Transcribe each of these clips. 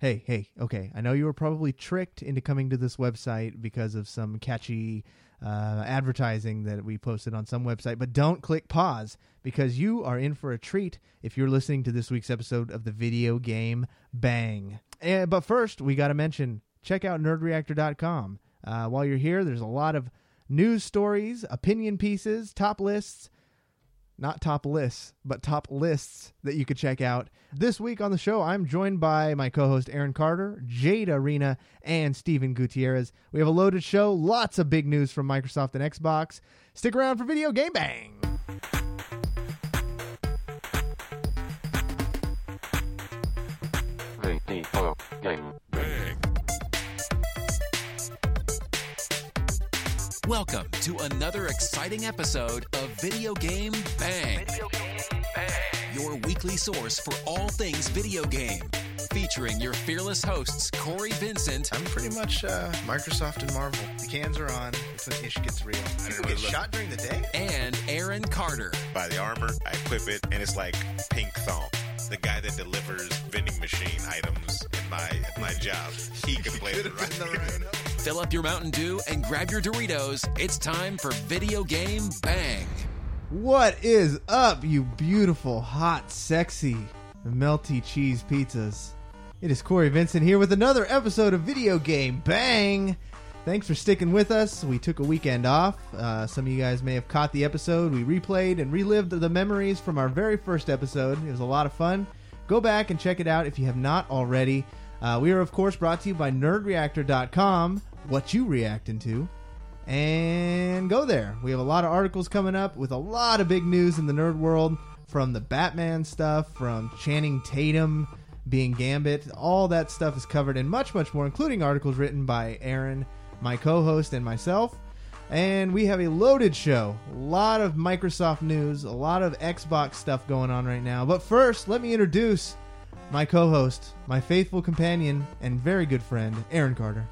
Hey, okay. I know you were probably tricked into coming to this website because of some catchy advertising that we posted on some website, but don't click pause because you are in for a treat if you're listening to this week's episode of the Video Game Bang. But first, we got to mention, check out nerdreactor.com. While you're here, there's a lot of news stories, opinion pieces, top lists. Not top lists, but top lists that you could check out. This week on the show, I'm joined by my co-host Aaron Carter, Jade Arena, and Steven Gutierrez. We have a loaded show, lots of big news from Microsoft and Xbox. Stick around for Video Game Bang! Video Game Bang. Welcome to another exciting episode of Video Game Bang. Video Game Bang. Your weekly source for all things video game. Featuring your fearless hosts, Corey Vincent. I'm pretty much Microsoft and Marvel. The cans are on. It's when ish gets real. People get shot during the day? And Aaron Carter. Buy the armor, I equip it, and it's like Pink Thong. The guy that delivers vending machine items in my job. He can play it right. Fill up your Mountain Dew and grab your Doritos. It's time for Video Game Bang. What is up, you beautiful, hot, sexy, melty cheese pizzas? It is Corey Vincent here with another episode of Video Game Bang. Thanks for sticking with us. We took a weekend off. Some of you guys may have caught the episode. We replayed and relived the memories from our very first episode. It was a lot of fun. Go back and check it out if you have not already. We are, of course, brought to you by nerdreactor.com. What you reacting to? And go there. We have a lot of articles coming up with a lot of big news in the nerd world, from the Batman stuff, from Channing Tatum being Gambit. All that stuff is covered and much, much more, including articles written by Aaron, my co-host, and myself. And we have a loaded show. A lot of Microsoft news, a lot of Xbox stuff going on right now. But first, let me introduce my co-host, my faithful companion, and very good friend, Aaron Carter.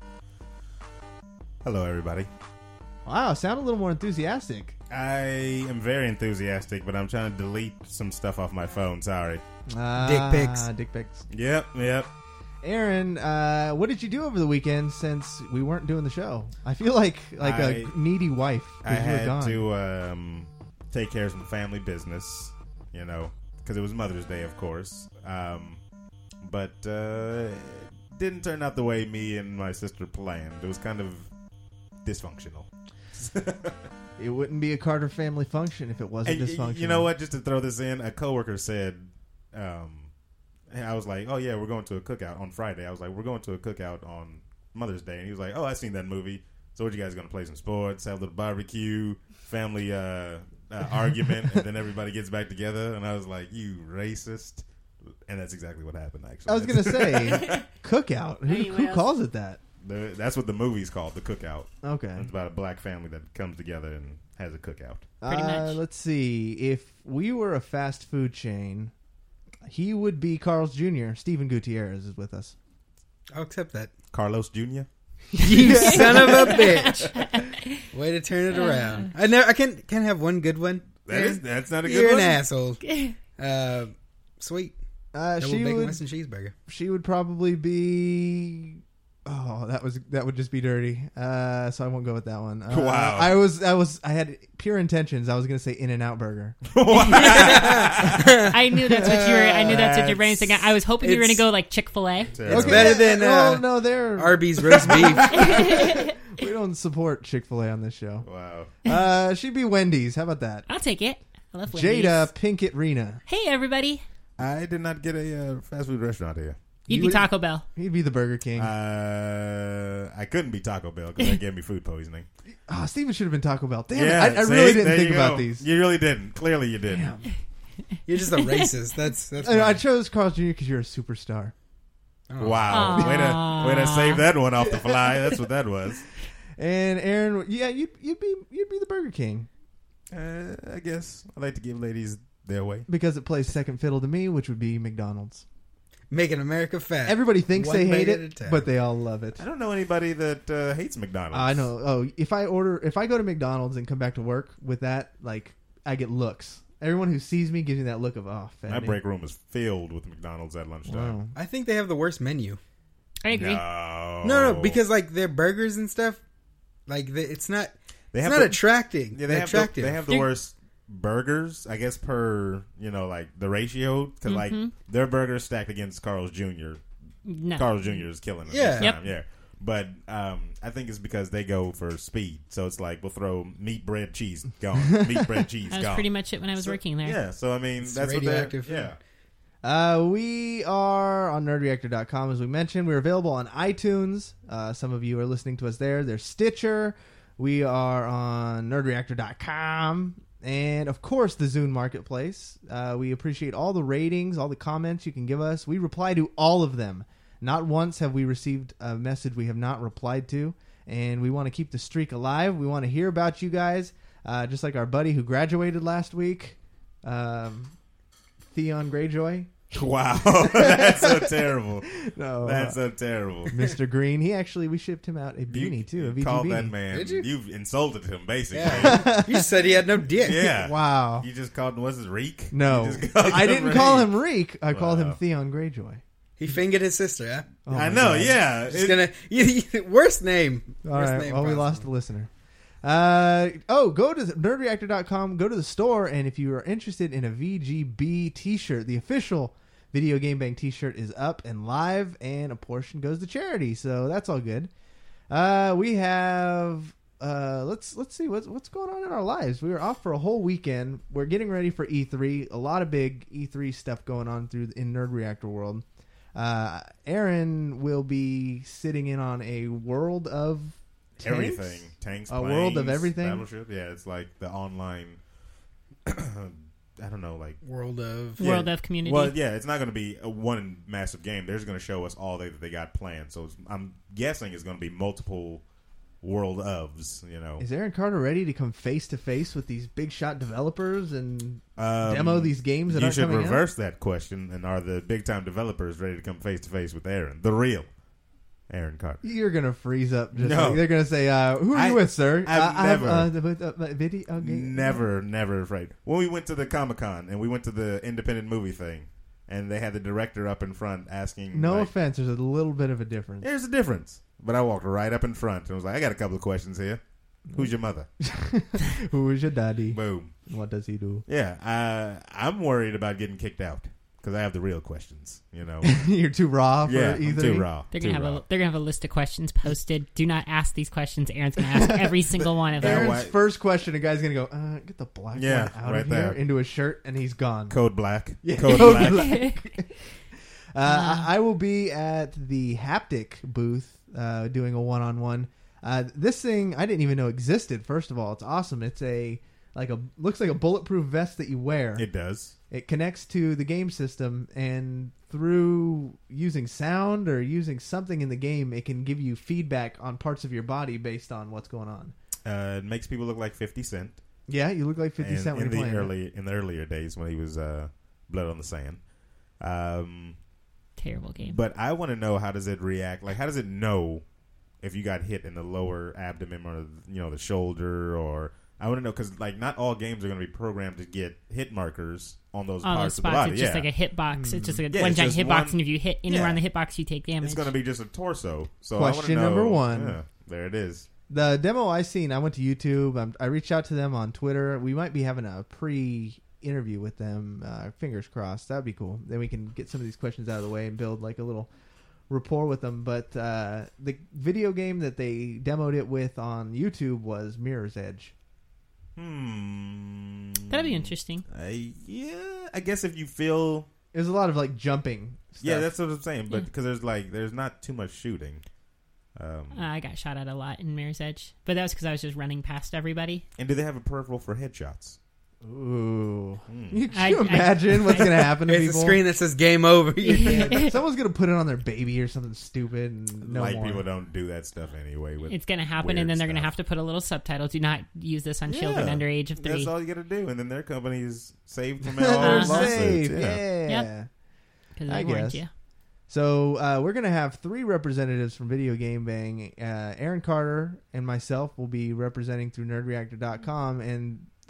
Hello, everybody. Wow, sound a little more enthusiastic. I am very enthusiastic, but I'm trying to delete some stuff off my phone. Sorry. Dick pics. Yep. Aaron, what did you do over the weekend since we weren't doing the show? I feel like a needy wife. I had gone. to take care of some family business, because it was Mother's Day, of course. But it didn't turn out the way me and my sister planned. It was kind of dysfunctional. It wouldn't be a Carter family function if it wasn't dysfunctional. You know what? Just to throw this in, a coworker said, I was like, oh yeah, we're going to a cookout on Friday. I was like, we're going to a cookout on Mother's Day. And he was like, oh, I've seen that movie. So what, you guys going to play some sports, have a little barbecue, family argument, and then everybody gets back together? And I was like, you racist. And that's exactly what happened, actually. I was going to say, cookout. Who calls it that? That's what the movie's called, The Cookout. Okay. It's about a black family that comes together and has a cookout. Pretty much. Let's see. If we were a fast food chain, he would be Carl's Jr. Steven Gutierrez is with us. I'll accept that. Carlos Jr.? You son of a bitch. Way to turn it around. I can't have one good one. That's not a good You're one. an asshole. Sweet. Double bacon Western cheeseburger. She would probably be... Oh, that would just be dirty. So I won't go with that one. Wow. I had pure intentions. I was going to say In-N-Out Burger. I knew that's what your brain was thinking. I was hoping you were going to go like Chick-fil-A. It's better than no, they're Arby's roast beef. We don't support Chick-fil-A on this show. Wow. She'd be Wendy's. How about that? I'll take it. I love Wendy's. Jada Pinkett Rena. Hey, everybody. I did not get a fast food restaurant here. You'd be Taco Bell. He'd be the Burger King. I couldn't be Taco Bell because that gave me food poisoning. Oh, Steven should have been Taco Bell. Damn it. I really didn't think about these. You really didn't. Clearly you didn't. Damn. You're just a racist. That's I chose Carl's Jr. because you're a superstar. Oh. Wow. Way to save that one off the fly. That's what that was. And Aaron, yeah, you'd be the Burger King. I guess I like to give ladies their way Because it plays second fiddle to me, which would be McDonald's. Making America fat. Everybody thinks One they hate bite at it, a time. but they all love it. I don't know anybody that hates McDonald's. I know. Oh, if I go to McDonald's and come back to work with that, like, I get looks. Everyone who sees me gives me that look of, oh, fatty. My break room is filled with McDonald's at lunchtime. Wow. I think they have the worst menu. I agree. No, because like their burgers and stuff, like it's not attracting. Yeah, They're attractive. They have the worst burgers, I guess, per like the ratio, because like their burgers stacked against Carl's Jr. No. Carl's Jr. is killing them. Yeah. this time, yeah. But I think it's because they go for speed. So it's like we'll throw meat, bread, cheese, gone. Meat, bread, cheese, That was gone. pretty much it when I was working there. Yeah. So I mean, It's that's what radioactive they're. food. Yeah. We are on nerdreactor.com, as we mentioned. We're available on iTunes. Some of you are listening to us there. There's Stitcher. We are on nerdreactor.com. And, of course, the Zune Marketplace. We appreciate all the ratings, all the comments you can give us. We reply to all of them. Not once have we received a message we have not replied to. And we want to keep the streak alive. We want to hear about you guys. Just like our buddy who graduated last week, Theon Greyjoy. Wow, that's so terrible. No, That's so terrible. Mr. Green. We shipped him out a beanie too. A VG called beanie. that man. Did you? You've insulted him, basically. Yeah. You said he had no dick. Yeah. Wow. You just called him, what's his Reek? No, You just called I him didn't call Reek. him Reek. I called him Wow. Theon Greyjoy. He fingered his sister, huh? Oh I my know, God. yeah. Just gonna worst name. All Worst right. name Well, we possible. lost a listener. Go to nerdreactor.com. Go to the store, and if you are interested in a VGB T-shirt, the official Video Game Bang T-shirt is up and live, and a portion goes to charity. So that's all good. We have. Let's see what's going on in our lives. We were off for a whole weekend. We're getting ready for E3. A lot of big E3 stuff going on in Nerd Reactor world. Aaron will be sitting in on a world of tanks? Everything. Tanks, A planes, world of everything? Battleship. Yeah, it's like the online. I don't know, like World of World of Community. Well, yeah, it's not going to be a one massive game. They're just going to show us all that they got planned. So I'm guessing it's going to be multiple world ofs. You know, Is Aaron Carter ready to come face to face with these big shot developers and demo these games that you aren't should coming out? reverse that question. And are the big time developers ready to come face to face with Aaron, the real Aaron Carter? You're gonna freeze up. Just No. like, they're gonna say, "Who are you with, sir?" I've never- I have the video game. Never afraid. When we went to the Comic-Con and we went to the independent movie thing, and they had the director up in front asking, No like, offense, there's a little bit of a difference. there's a difference. But I walked right up in front and was like, I got a couple of questions here. Who's your mother? Who is your daddy? Boom. What does he do? Yeah, I'm worried about getting kicked out because I have the real questions. You know, You're too raw for yeah, E3. I'm too raw. They're too gonna raw. have a list of questions posted. Do not ask these questions. Aaron's gonna ask every single one of them. Aaron- Aaron's why- first question, a guy's gonna go, "Get the black Yeah, one out right of here," there. into his shirt, and he's gone. Code Black. Yeah, Code Code Black. I will be at the Haptic booth doing a one-on-one. This thing I didn't even know existed. First of all, it's awesome. It's looks like a bulletproof vest that you wear. It does. It connects to the game system, and through using sound or using something in the game, it can give you feedback on parts of your body based on what's going on. It makes people look like 50 Cent. Yeah, you look like 50 And Cent when in you're the playing. in the earlier days when he was Blood on the Sand. Terrible game. But I want to know, how does it react? Like, how does it know if you got hit in the lower abdomen or the shoulder? Or I want to know, because like not all games are going to be programmed to get hit markers on those All parts those of the spots, body. it's just like a hitbox. It's just like Yeah, one it's giant just hitbox, one- and if you hit anywhere Yeah. on the hitbox, you take damage. It's going to be just a torso. So Question I wanna know, number one. Yeah, there it is. The demo I seen, I went to YouTube. I reached out to them on Twitter. We might be having a pre-interview with them. Fingers crossed. That'd be cool. Then we can get some of these questions out of the way and build like a little rapport with them. But the video game that they demoed it with on YouTube was Mirror's Edge. That'd be interesting. Yeah, I guess if you feel... There's a lot of like jumping stuff. Yeah, that's what I'm saying. But because there's not too much shooting. I got shot at a lot in Mirror's Edge, but that was because I was just running past everybody. And do they have a peripheral for headshots? Ooh. Can I- you imagine what's going to happen to It's people? a screen that says "Game Over." Someone's going to put it on their baby or something stupid and no Like more. people don't do that stuff anyway. With It's going to happen, weird and then they're going to stuff. have to put a little subtitle. Do not use this on children Yeah, under age of 3. That's all you got to do, and then their company is saved from all They're lawsuits. safe. Yeah. Yeah. Because I I warned guess. you. So we're going to have 3 representatives from Video Game Bang. Aaron Carter and myself will be representing through nerdreactor.com, and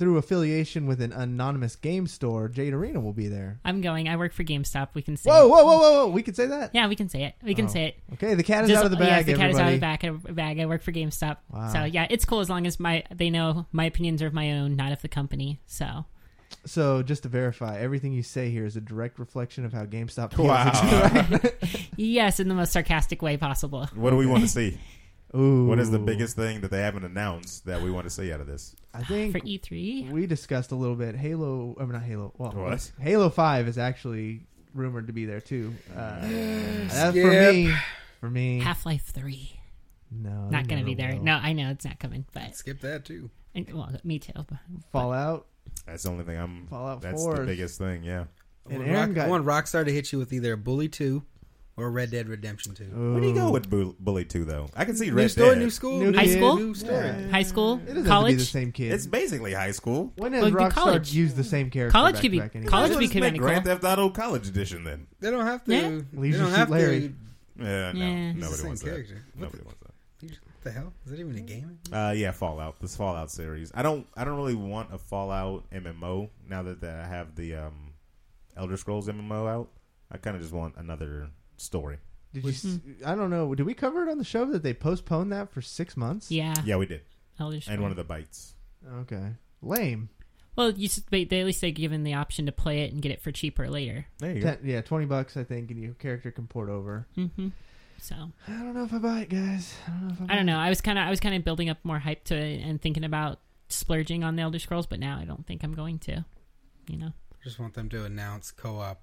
through affiliation with an anonymous game store, Jade Arena will be there. I'm going. I work for GameStop. We can say Whoa. We can say that? Yeah, we can say it. We can say it. Okay, the cat is out of the bag, Yes, the cat is everybody. out of the bag. I work for GameStop. Wow. So, yeah, it's cool as long as they know my opinions are of my own, not of the company. So, just to verify, everything you say here is a direct reflection of how GameStop feels. Wow. Yes, in the most sarcastic way possible. What do we want to see? Ooh. What is the biggest thing that they haven't announced that we want to see out of this? I think For E3? we discussed a little bit. Not Halo. Well, What? Halo 5 is actually rumored to be there too. That's Skip. for me. Half-Life 3. No, Not they going to be never there. will. No, I know it's not coming, but Skip that too. well, me too. Fallout. That's the only thing Fallout That's 4 the is- biggest thing. Yeah. And Aaron I want Rockstar to hit you with either Bully 2 or Red Dead Redemption 2. Where do you go with Bully 2 though? I can see New Red story, Dead. new school, New High kid. school? new story. Yeah. High school? It doesn't have to be College? the same kid. It's basically high school. When has Well, it'd be Rockstar college. used the same character? College back could be- to back anyway? college Let's could just be make kinda Grand cool. Theft Auto College Edition then. They don't have to. Yeah. Leisure They don't Suit have Larry. to. Yeah, no, Yeah. It's the nobody same wants character. that. Nobody wants that. What the hell? Is that even a game? Yeah, Fallout. This Fallout series. I don't really want a Fallout MMO now that I have the Elder Scrolls MMO out. I kind of just want another story. Did you? I don't know. Did we cover it on the show that they postponed that for 6 months? Yeah. Yeah, we did. Elder And Scrolls. one of the bites. Okay. Lame. Well, they at least they're given the option to play it and get it for cheaper later. There you go. Yeah, $20 I think, and your character can port over. Mm-hmm. So I don't know if I buy it, guys. I don't know. I was kind of building up more hype to it and thinking about splurging on the Elder Scrolls, but now I don't think I'm going to. You know. Just want them to announce co-op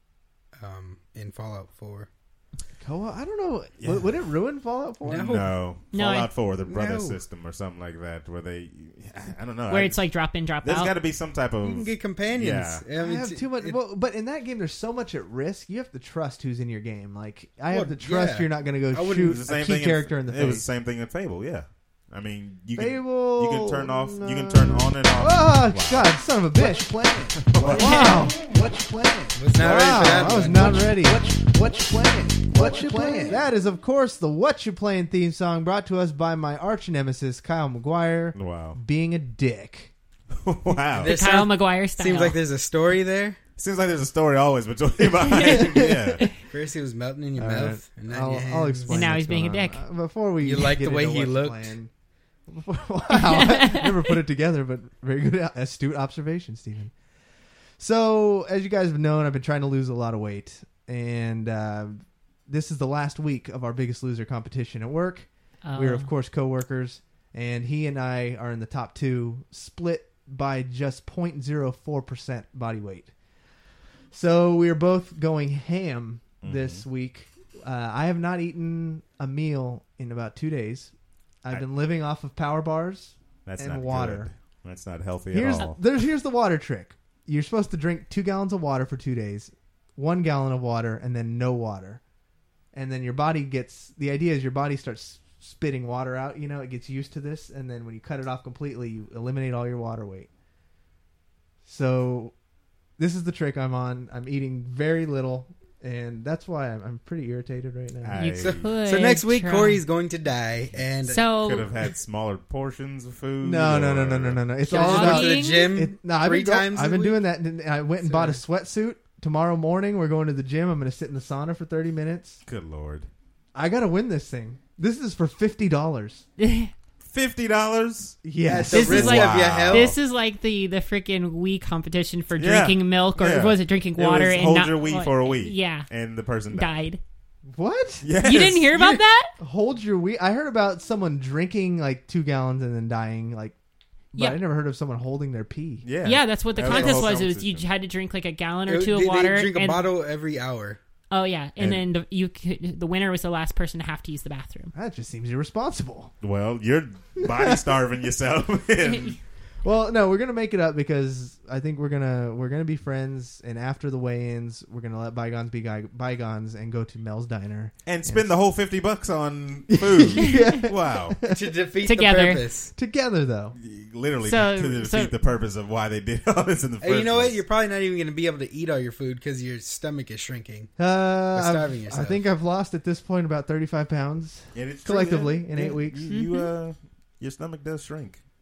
in Fallout 4. Co-op? I don't know. Yeah. Would it ruin Fallout 4? No. No. No, Fallout 4, the brother No. system or something like that, where they, I don't know. Where it's like drop in, drop there's out. got to be some type of. You can get companions. Yeah. I have too much. Well, but in that game, there's so much at risk. You have to trust who's in your game. Like I have Well, to trust yeah. you're not going to I go wouldn't- It shoot was the same a key thing character in the It was the face. same thing in Fable, yeah. I mean, you Fable. can turn off, no. you can turn on and off. Oh Wow. God, son of a bitch! Playing. Wow. What you playing? Was not ready Wow, for that I was one. not ready. What you playing? What you playing? That is, of course, the "What You Playing" theme song, brought to us by my arch nemesis Kyle McGuire, Wow. being a dick. Wow. This Kyle sounds- McGuire style. Seems like there's a story there. Seems like there's a story always between behind. Yeah. First he was melting in your All right. mouth, and now your hands. I'll explain. And now what's he's being going a on. dick. Before we You like get the way into he What's looked? Playing- Wow, I never put it together, but very good, astute observation, Stephen. So, as you guys have known, I've been trying to lose a lot of weight, and this is the last week of our Biggest Loser competition at work. We're, of course, co-workers, and he and I are in the top two, split by just 0.04% body weight. So we are both going ham this week. I have not eaten a meal in about 2 days. I've been living off of power bars That's and not water. good. That's not healthy Here's at all. here's the water trick. You're supposed to drink 2 gallons of water for 2 days, 1 gallon of water, and then no water. And then your body gets, the idea is your body starts spitting water out, you know, it gets used to this, and then when you cut it off completely, you eliminate all your water weight. So this is the trick I'm on. I'm eating very little, and that's why I'm pretty irritated right now. You I could So next week try. Corey's going to die, and could So have had smaller portions of food. No. or- It's Should I all just about go to the Jogging? gym I've 3 been times. I've a been week? doing that. And I went and bought a Sorry. sweatsuit. Tomorrow morning, we're going to the gym. I'm going to sit in the sauna for 30 minutes. Good Lord. I got to win this thing. This is for $50. $50? Yes. The This is risk like- of your health. This is like the freaking Wii competition for Yeah. drinking milk, or Yeah. was it drinking It water was and hold not your Wii for a week. Yeah, And the person died. died. What? Yes. You didn't hear about that? Hold your wheat. I heard about someone drinking like 2 gallons and then dying. Like, but Yeah. I never heard of someone holding their pee. Yeah. Yeah, that's what the That contest whole was. It was you competition. had to drink like a gallon or It- two of they water. drink a and, bottle every hour. Oh yeah, And- and then the winner was the last person to have to use the bathroom. That just seems irresponsible. Well, you're body starving yourself. And Well, no, we're gonna make it up because I think we're gonna be friends, and after the weigh-ins, we're gonna let bygones be bygones and go to Mel's Diner. and spend the whole $50 on food. Yeah. Wow. To defeat Together. the purpose. Together, though. Literally So- to defeat so- the purpose of why they did all this in the first And you know what? place. You're probably not even going to be able to eat all your food because your stomach is shrinking. I starving yourself. think I've lost at this point about 35 pounds And it's true, collectively yeah. in 8 Yeah, weeks. You, your stomach does shrink.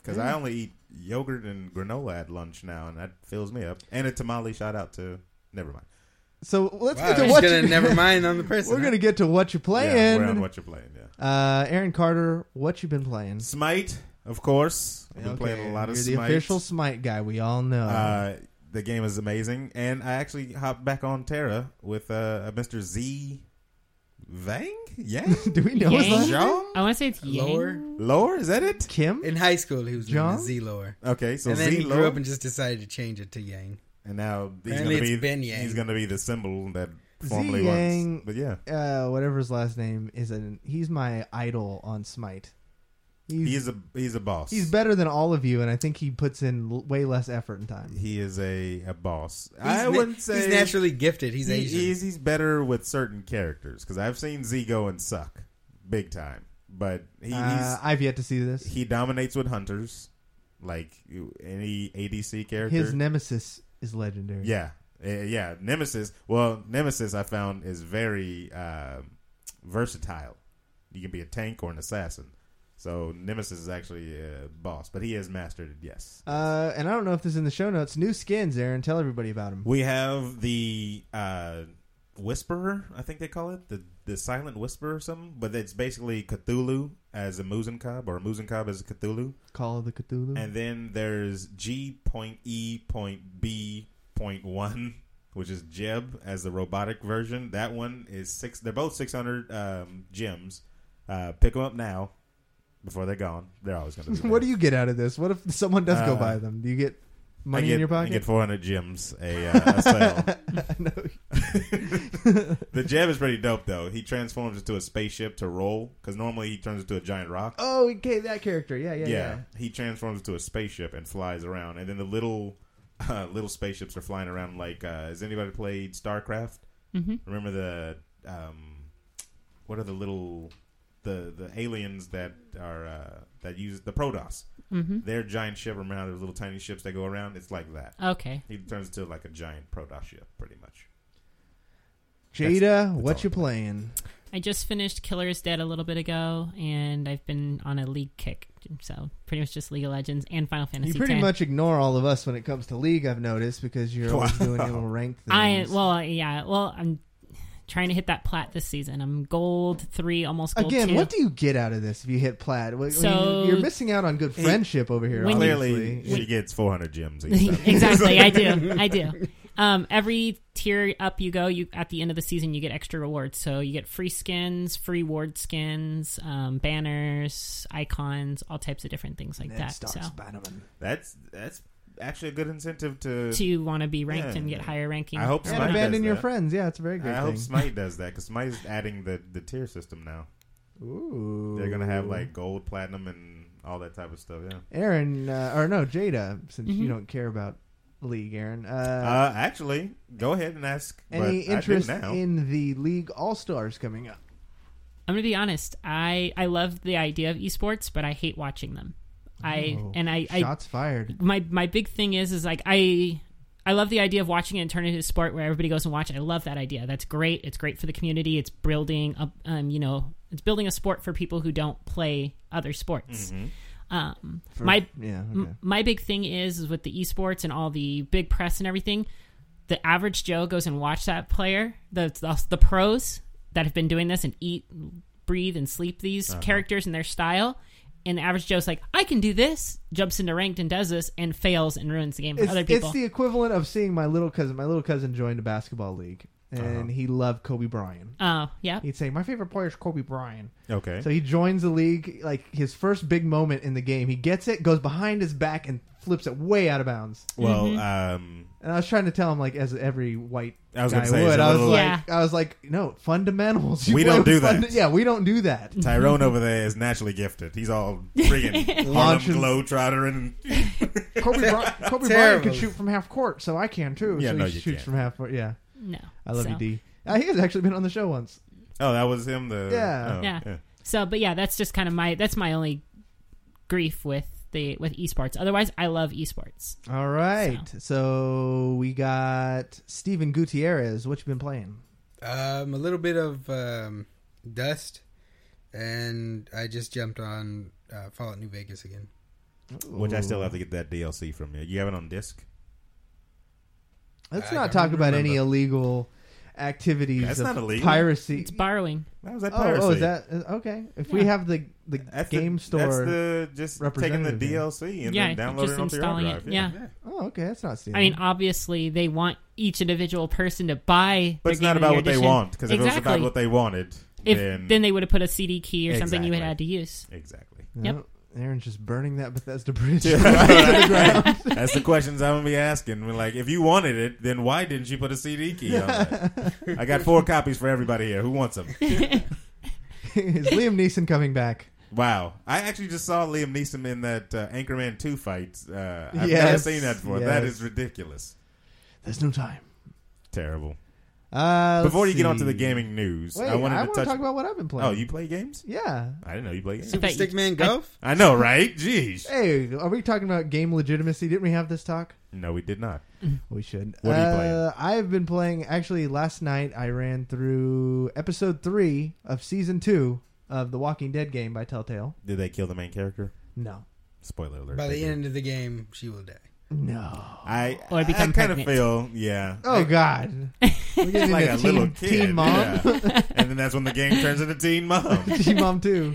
because I only eat yogurt and granola at lunch now, and that fills me up. And a tamale. Shout out to. Never mind. So let's Wow, get to he's what gonna you. never mind on the person. We're gonna get to what you're Yeah, playing. we're on what you're playing. Yeah. Aaron Carter, what you been playing? Smite, of course. I've been playing a lot of You're Smite. the official Smite guy. We all know. The game is amazing, and I actually hopped back on Terra with Mr. Z. Vang? Yang? Do we know his Yang? last name? Zhang? I want to say it's Lower. Yang. Lore? Is that it? Kim? In high school, he was John? named Z-Lower. Okay, so And then Z he Lore. grew up and just decided to change it to Yang. And now he's Apparently going to it's be Ben Yang. he's going to be the symbol that formerly Yang, was. But yeah, whatever his last name is, he's my idol on Smite. he's a boss. He's better than all of you, and I think he puts in way less effort and time. He is a boss. He's I wouldn't say he's naturally gifted. He's Asian. He's better with certain characters because I've seen Z go and suck big time, but I've yet to see this. he dominates with hunters, like any ADC character. His nemesis is legendary. Yeah. Yeah. Nemesis. Well, Nemesis I found is very versatile. You can be a tank or an assassin. So Nemesis is actually a boss, but he has mastered it, yes. And I don't know if this is in the show notes. New skins, Aaron. Tell everybody about him. We have the Whisperer, I think they call it. The Silent Whisperer or something. But it's basically Cthulhu as a Muzenkab, or Muzenkab as a Cthulhu. Call of the Cthulhu. And then there's G.E.B.1, which is Jeb as the robotic version. That one is 6. They're both 600 gems. Pick them up now before they're gone. They're always going to be What do you get out of this? What if someone does go buy them? Do you get money in your pocket? I get 400 gems a sale. No. The Jeb is pretty dope, though. He transforms into a spaceship to roll, because normally he turns into a giant rock. Oh, okay, that character. Yeah. He transforms into a spaceship and flies around. And then the little spaceships are flying around like, has anybody played StarCraft? Mm-hmm. Remember the, what are the little, the aliens that are, that use the Protoss? Mm-hmm. Their giant ship, remember those little tiny ships that go around? It's like that. Okay. He turns into like a giant Protoss ship, pretty much. Jada, That's what all. you playing? I just finished Killer's Dead a little bit ago, and I've been on a League kick. So pretty much just League of Legends and Final Fantasy You pretty X. much ignore all of us when it comes to League, I've noticed, because you're always doing your little ranked things. I'm trying to hit that plat this season. I'm gold 3, almost gold 2. Again, what do you get out of this if you hit plat? So- you're missing out on good friendship over here. when you- Clearly, obviously. she gets 400 gems each time. Exactly, I do. Every tier up you go, at the end of the season you get extra rewards. So you get free skins, free ward skins, banners, icons, all types of different things like Ned that. Stark's So Bannerman. That's actually a good incentive to. to want to be ranked Yeah. and get higher ranking. I hope And Smite abandon does your that. friends. Yeah, it's a very good I thing. hope Smite does that, because Smite is adding the tier system now. Ooh. They're gonna have like gold, platinum, and all that type of stuff. Yeah. Aaron, Jada, since Mm-hmm. you don't care about League, Aaron. Actually, go ahead and ask. Any but interest I do now. in the League All-Stars coming up? I'm gonna be honest. I love the idea of esports, but I hate watching them. Shots fired. My big thing is like I love the idea of watching it and turning it into a sport where everybody goes and watch it. I love that idea. That's great. It's great for the community. It's building up, it's building a sport for people who don't play other sports. Mm-hmm. My big thing is with the esports and all the big press and everything. The average Joe goes and watch that player, the pros that have been doing this and eat, breathe, and sleep these characters and their style. And the average Joe's like, I can do this, jumps into ranked and does this, and fails and ruins the game for other people. It's the equivalent of seeing my little cousin. My little cousin joined a basketball league, and he loved Kobe Bryant. Oh, yeah. He'd say, my favorite player is Kobe Bryant. Okay. So he joins the league, like his first big moment in the game. He gets it, goes behind his back, and flips it way out of bounds. Well, And I was trying to tell him, like, as every white I was guy gonna say, would. it's a I was little- like, no, fundamentals. You We play don't with do that. Yeah, we don't do that. Tyrone over there is naturally gifted. He's all friggin' Harlem Launching- Globetrotter and Kobe Bryant Terrible. can shoot from half court, so I can too. Yeah, so no, he you shoots can't. from half court. Yeah, No. I love So- you, D. He has actually been on the show once. oh, that was him. Yeah. Yeah. So, but yeah, that's just kind of my only grief with esports. Otherwise, I love esports. All right, so we got Steven Gutierrez. What you been playing? A little bit of Dust, and I just jumped on Fallout New Vegas again. which I still have to get that DLC from you. You have it on disc? Let's I not don't talk about any remember. illegal activities That's of not illegal. piracy. It's borrowing. How was that piracy? Oh, is that okay? If we Yeah. have the That's game the, store, That's the just taking the representative here. DLC and Yeah, then downloading just it onto your hard installing drive. it. Yeah. oh, okay, that's not stealing. I mean, obviously, they want each individual person to buy. But their it's not Game of the about Year what they edition. want, because if it was about Exactly. what they wanted, Then they would have put a CD key or something you had Exactly. had to use. exactly. No, Aaron's just burning that Bethesda bridge. That's the questions I'm gonna be asking. We're like, if you wanted it, then why didn't you put a CD key on that? I got 4 copies for everybody here. Who wants them? Is Liam Neeson coming back? Wow, I actually just saw Liam Neeson in that Anchorman 2 fight. I've never Yes, seen that before. That yes. is ridiculous. There's no time. Terrible. Let's Before you get on to the see. gaming news, Wait, I wanted to touch. talk about what I've been playing. Oh, you play games? Yeah. I didn't know you play games. Super thought you- Stickman Golf? I know, right? Jeez. Hey, are we talking about game legitimacy? Didn't we have this talk? No, we did not. We should. What are you playing? I've been playing. Actually, last night I ran through episode 3 of season 2 of the Walking Dead game by Telltale. Did they kill the main character? No. Spoiler alert. By they the did. end of the game, she will die. No. I Or become kind of pregnant. feel, yeah. Oh God. We're getting like into a little kid. Teen Mom. yeah. And then that's when the game turns into Teen Mom. Teen Mom 2.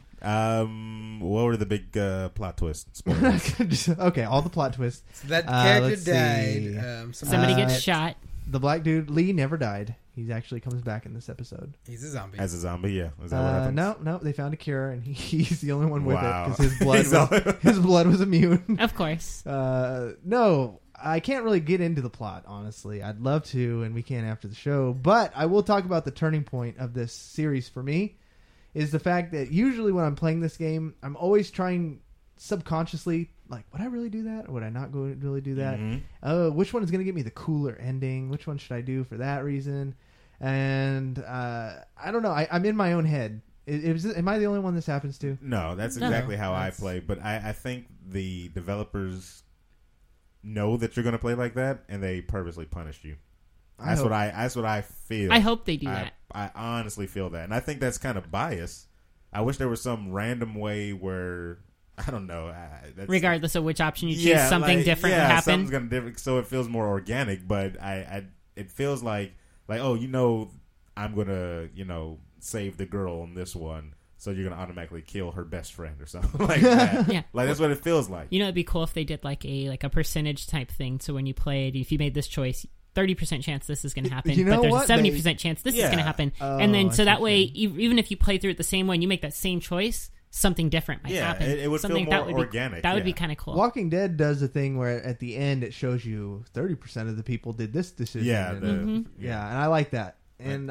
What were the big plot twists? Spoilers. Okay, all the plot twists. So that character let's died. see. Somebody Uh, gets shot. The black dude Lee never died. He actually comes back in this episode. He's a zombie. As a zombie, yeah. Is that what happens? No, they found a cure, and he's the only one with Wow. it because his blood He's the- was, his blood was immune. Of course. No, I can't really get into the plot, honestly. I'd love to, and we can after the show. But I will talk about the turning point of this series for me, is the fact that usually when I'm playing this game, I'm always trying subconsciously, like, would I really do that? Or would I not really do that? Mhm. Which one is going to get me the cooler ending? Which one should I do for that reason? And I don't know. I'm in my own head. Am I the only one this happens to? No, that's No. exactly how I That's- play. But I think the developers know that you're going to play like that, and they purposely punish you. That's what I feel. I hope they do that. I honestly feel that, and I think that's kind of biased. I wish there was some random way where I don't know. That's, Regardless of which option you choose, something different would happen. Something's gonna different, so it feels more organic. But it feels like oh, I'm gonna save the girl on this one, so you're gonna automatically kill her best friend or something like that. Yeah. Like that's what it feels like. You know, it'd be cool if they did like a percentage type thing. So when you played, if you made this choice, 30% chance this is going to happen, You know but there's what? a 70% chance this is Yeah. going to happen. Oh, And then I so see that what way, you're even if you play through it the same way and you make that same choice, something different might Yeah, happen. it would feel something more that would organic, Be, that would be yeah. kind of cool. Walking Dead does a thing where at the end it shows you 30% of the people did this decision. Yeah, and, yeah, and I like that. And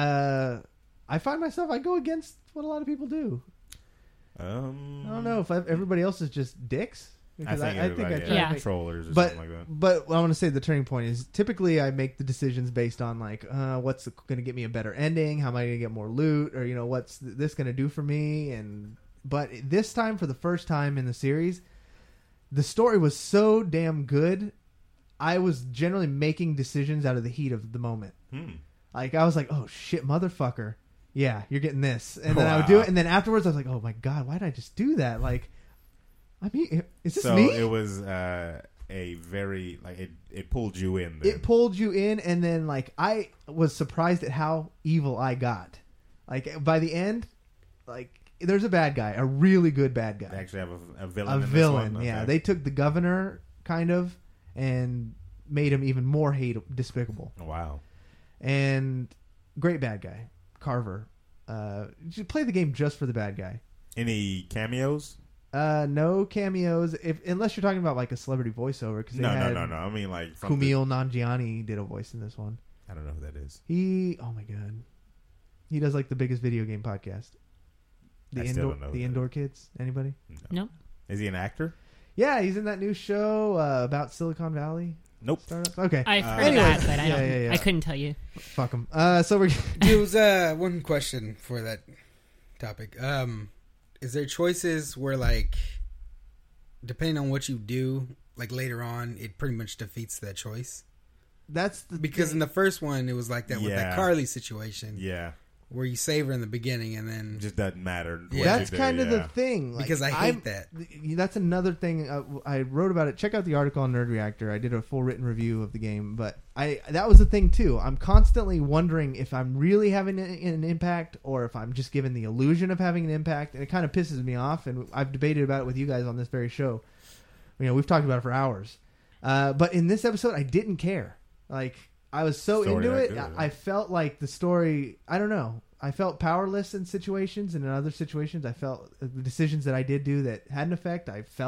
I find myself I go against what a lot of people do. I don't know if everybody else is just dicks. I think I try to Yeah. make, controllers or but something like that. but what I want to say the turning point is typically I make the decisions based on like what's going to get me a better ending, how am I going to get more loot, or what's this going to do for me. And but this time, for the first time in the series, the story was so damn good. I was generally making decisions out of the heat of the moment. Like I was like, oh shit, motherfucker, yeah, you're getting this, and then I would do Wow. it, and then afterwards I was like, oh my god, why did I just do that? Like, I mean, is this So me? it was a very it pulled you in. Then. It pulled you in, and then like I was surprised at how evil I got. Like by the end, like there's a bad guy, a really good bad They guy, actually have a villain. a in this villain. one? Yeah, Okay. they took the governor kind of and made him even more despicable. Wow. And great bad guy, Carver. You play the game just for the bad guy. Any cameos? No cameos, unless you're talking about like a celebrity voiceover. Because No. I mean, like from Kumail Nanjiani did a voice in this one. I don't know who that is. Oh my god, he does like the biggest video game podcast. I still don't know who that Indoor Kids. Anybody? Nope. Is he an actor? Yeah, he's in that new show about Silicon Valley Nope. startups. Okay, I've heard anyway, of that, but I don't. yeah. I couldn't tell you. fuck him. So we're There was one question for that topic. Is there choices where, like, depending on what you do, like later on, it pretty much defeats that choice? that's the Because in the first one, it was like that with Yeah. that Carly situation. Yeah. where you savor in the beginning and then It just doesn't matter. what Yeah. That's you do, kind of the yeah. thing. Like, because I hate that. That's another thing. I wrote about it. Check out the article on Nerd Reactor. I did a full written review of the game, but that was the thing too. I'm constantly wondering if I'm really having an impact or if I'm just given the illusion of having an impact, and it kind of pisses me off. And I've debated about it with you guys on this very show. We've talked about it for hours. But in this episode, I didn't care. Like, I was so Story into that it. good. I felt like the story, I don't know. I felt powerless in situations, and in other situations, I felt the decisions that I did do that had an effect.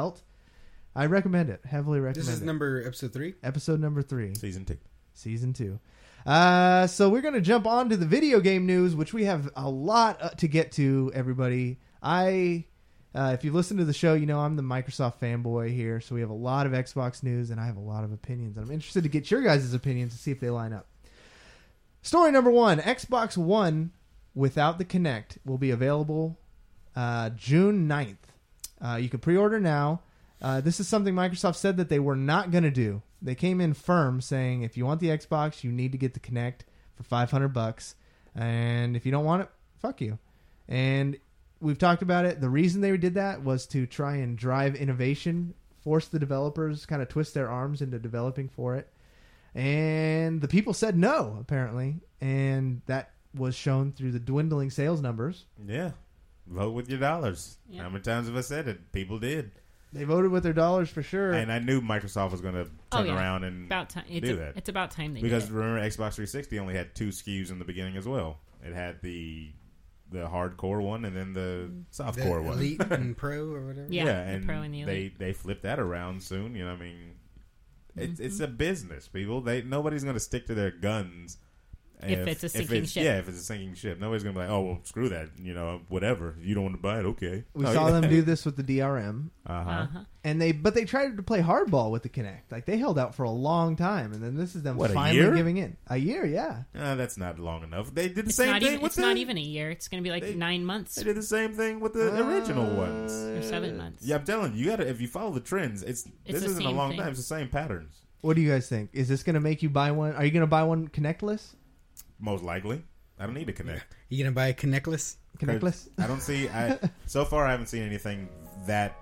I recommend it. Heavily recommend This is it. episode 3? Episode number 3. Season 2. Season 2. So we're going to jump on to the video game news, which we have a lot to get to, everybody. If you listen to the show, you know I'm the Microsoft fanboy here, so we have a lot of Xbox news, and I have a lot of opinions. And I'm interested to get your guys' opinions to see if they line up. Story number 1, Xbox One without the Kinect will be available June 9th. You can pre-order now. This is something Microsoft said that they were not going to do. They came in firm saying if you want the Xbox, you need to get the Kinect for $500, and if you don't want it, fuck you. And we've talked about it. The reason they did that was to try and drive innovation, force the developers, kind of twist their arms into developing for it. And the people said no, apparently, and that was shown through the dwindling sales numbers. Yeah. Vote with your dollars. Yeah. How many times have I said it? People did. They voted with their dollars for sure. And I knew Microsoft was going to turn around and about time. do that. It's about time they because did it. remember, Xbox 360 only had 2 SKUs in the beginning as well. It had the hardcore one and then the softcore one. Elite and Pro or whatever. Yeah, the and Pro and the Elite. they flipped that around soon. I mean, Mm-hmm. it's a business, people. Nobody's going to stick to their guns If it's a sinking ship. Yeah, if it's a sinking ship, nobody's going to be like, oh well, screw that. Whatever. You don't want to buy it, okay. we saw them do this with the DRM, and they tried to play hardball with the Kinect. Like, they held out for a long time, and then this is them What, a finally year? giving in. A year, yeah. That's not long enough. They did the It's same not thing even. with It's not even a year. It's going to be like 9 months They did the same thing with the original ones. or 7 months. Yeah, I'm telling you, if you follow the trends, this the isn't a same long thing. time. It's the same patterns. What do you guys think? Is this going to make you buy one? Are you going to buy one Kinectless? Most likely. I don't need to connect. You gonna buy a Kinectless? Kinectless? I don't see. So far, I haven't seen anything that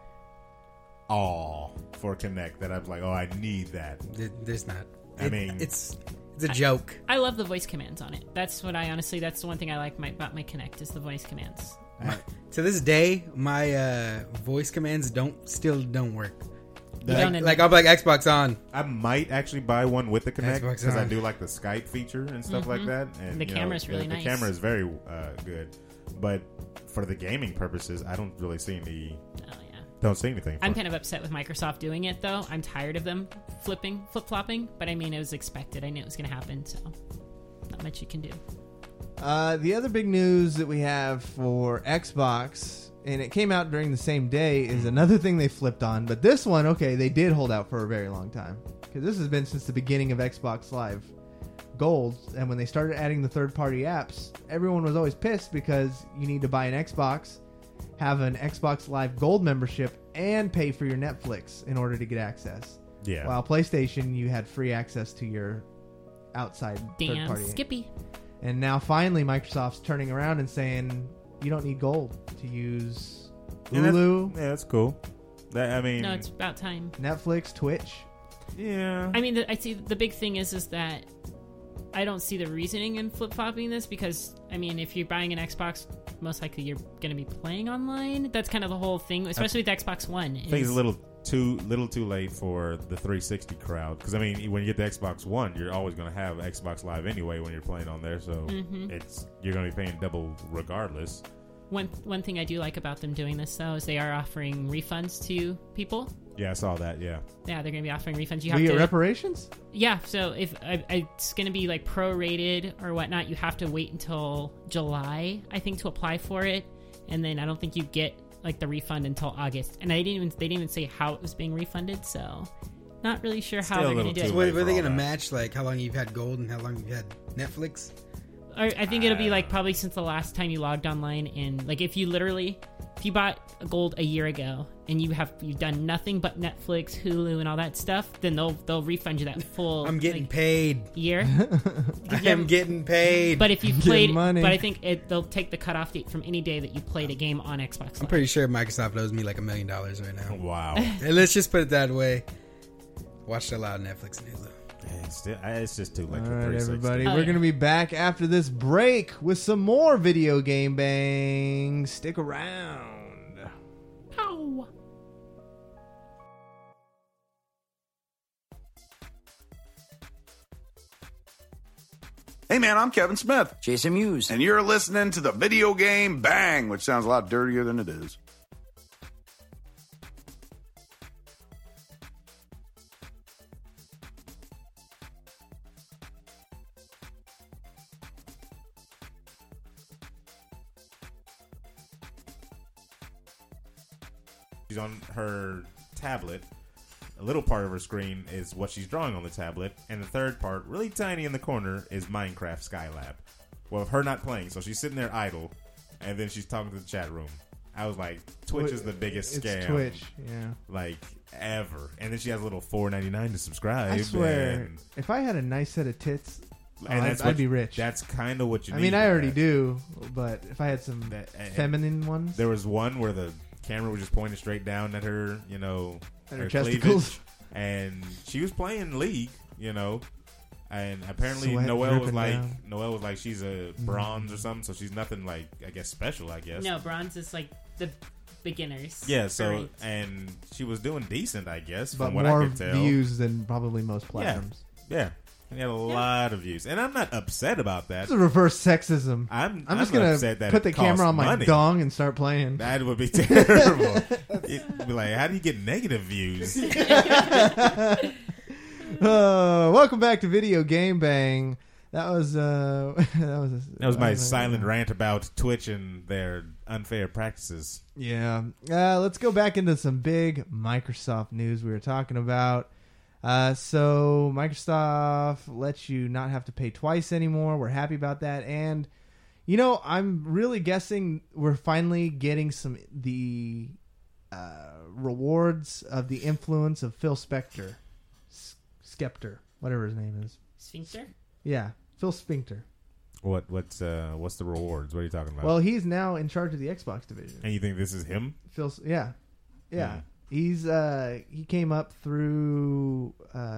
for Kinect that I was like, oh, I need that. There's not. I mean- it's a joke. I love the voice commands on it. That's what that's the one thing I like about my Kinect is the voice commands. To this day, my voice commands still don't work. don't Like I'll be like Xbox on. I might actually buy one with the Kinect Xbox because I on. do like the Skype feature and stuff like that. And The camera's really the nice. camera is very good, but for the gaming purposes, I don't really see Oh yeah. Don't see anything. I'm kind of upset with Microsoft doing it though. I'm tired of them flip-flopping. But I mean, it was expected. I knew it was going to happen. So not much you can do. The other big news that we have for Xbox, and it came out during the same day, is another thing they flipped on. But this one, okay, they did hold out for a very long time. Because this has been since the beginning of Xbox Live Gold. And when they started adding the third-party apps, everyone was always pissed because you need to buy an Xbox, have an Xbox Live Gold membership, and pay for your Netflix in order to get access. Yeah. While PlayStation, you had free access to your outside Damn, third-party. Skippy. And now finally Microsoft's turning around and saying you don't need gold to use And that's- Hulu, Yeah, that's cool. I mean, No, it's about time. Netflix, Twitch. yeah. I mean, I see the big thing is that I don't see the reasoning in flip-flopping this because, I mean, if you're buying an Xbox, most likely you're going to be playing online. That's kind of the whole thing, especially with Xbox One. I think it's a little too late for the 360 crowd because I mean when you get the Xbox One you're always going to have Xbox Live anyway when you're playing on there, so you're going to be paying double regardless. One thing I do like about them doing this though is they are offering refunds to people. Yeah, I saw that. Yeah, Yeah, they're going to be offering refunds. You We have get to reparations? Yeah, so if it's going to be like prorated or whatnot, you have to wait until July, I think, to apply for it, and then I don't think you get like the refund until August. And they didn't even say how it was being refunded, so not really sure how Still a they're going little to do too it. So late were for they all gonna that. match like how long you've had Gold and how long you've had Netflix? Or I think it'll be like probably since the last time you logged online, and like if you literally if you bought gold a year ago and you've done nothing but Netflix, Hulu, and all that stuff, then they'll refund you that full. I'm getting paid. Year. I am getting paid. But if you Get played, money. but I think they'll take the cutoff date from any day that you played a game on Xbox Live. I'm pretty sure Microsoft owes me like $1 million right now. Wow. And let's just put it that way. Watched a lot of Netflix and Hulu. It's just too late All for right, 360. everybody. Oh, We're yeah. going to be back after this break with some more video game bang. Stick around. Ow. Hey man, I'm Kevin Smith, Jason Mewes. and you're listening to the Video Game Bang, which sounds a lot dirtier than it is. She's on her tablet. A little part of her screen is what she's drawing on the tablet, and the third part, really tiny in the corner, is Minecraft Skylab. Well, her not playing, so she's sitting there idle, and then she's talking to the chat room. I was like, Twitch is the biggest It's scam, Twitch, yeah. like ever. And then she has a little $4.99 to subscribe. I swear, and, if I had a nice set of tits, that's I'd what- be rich. That's kind of what you I need. mean, I with already that. do, but if I had some and feminine ones, There was one where the camera was just pointed straight down at her, you know, At her cleavage, testicles. and she was playing League, you know, and apparently Sweat Noelle was dripping like, down. she's a bronze or something, so she's nothing like, I guess, special, I guess. No, bronze is like the beginners. Yeah, so Right. and she was doing decent, I guess, but from what more I could tell. views than probably most platinums. Yeah, and he had a lot of views, and I'm not upset about that. It's a reverse sexism. I'm just not gonna upset that put it the camera costs on my money. dong and start playing. That would be terrible. It'd be like, how do you get negative views? Welcome back to Video Game Bang. That was That was my silent rant about Twitch and their unfair practices. Yeah. Let's go back into some big Microsoft news we were talking about. So Microsoft lets you not have to pay twice anymore. We're happy about that. And, you know, I'm really guessing we're finally getting the rewards of the influence of Phil Spector. Skeptor, whatever his name is. Sphincter? Yeah, Phil Spector. What's the rewards? What are you talking about? Well, he's now in charge of the Xbox division. and you think this is him? Yeah. Hmm. He's he came up through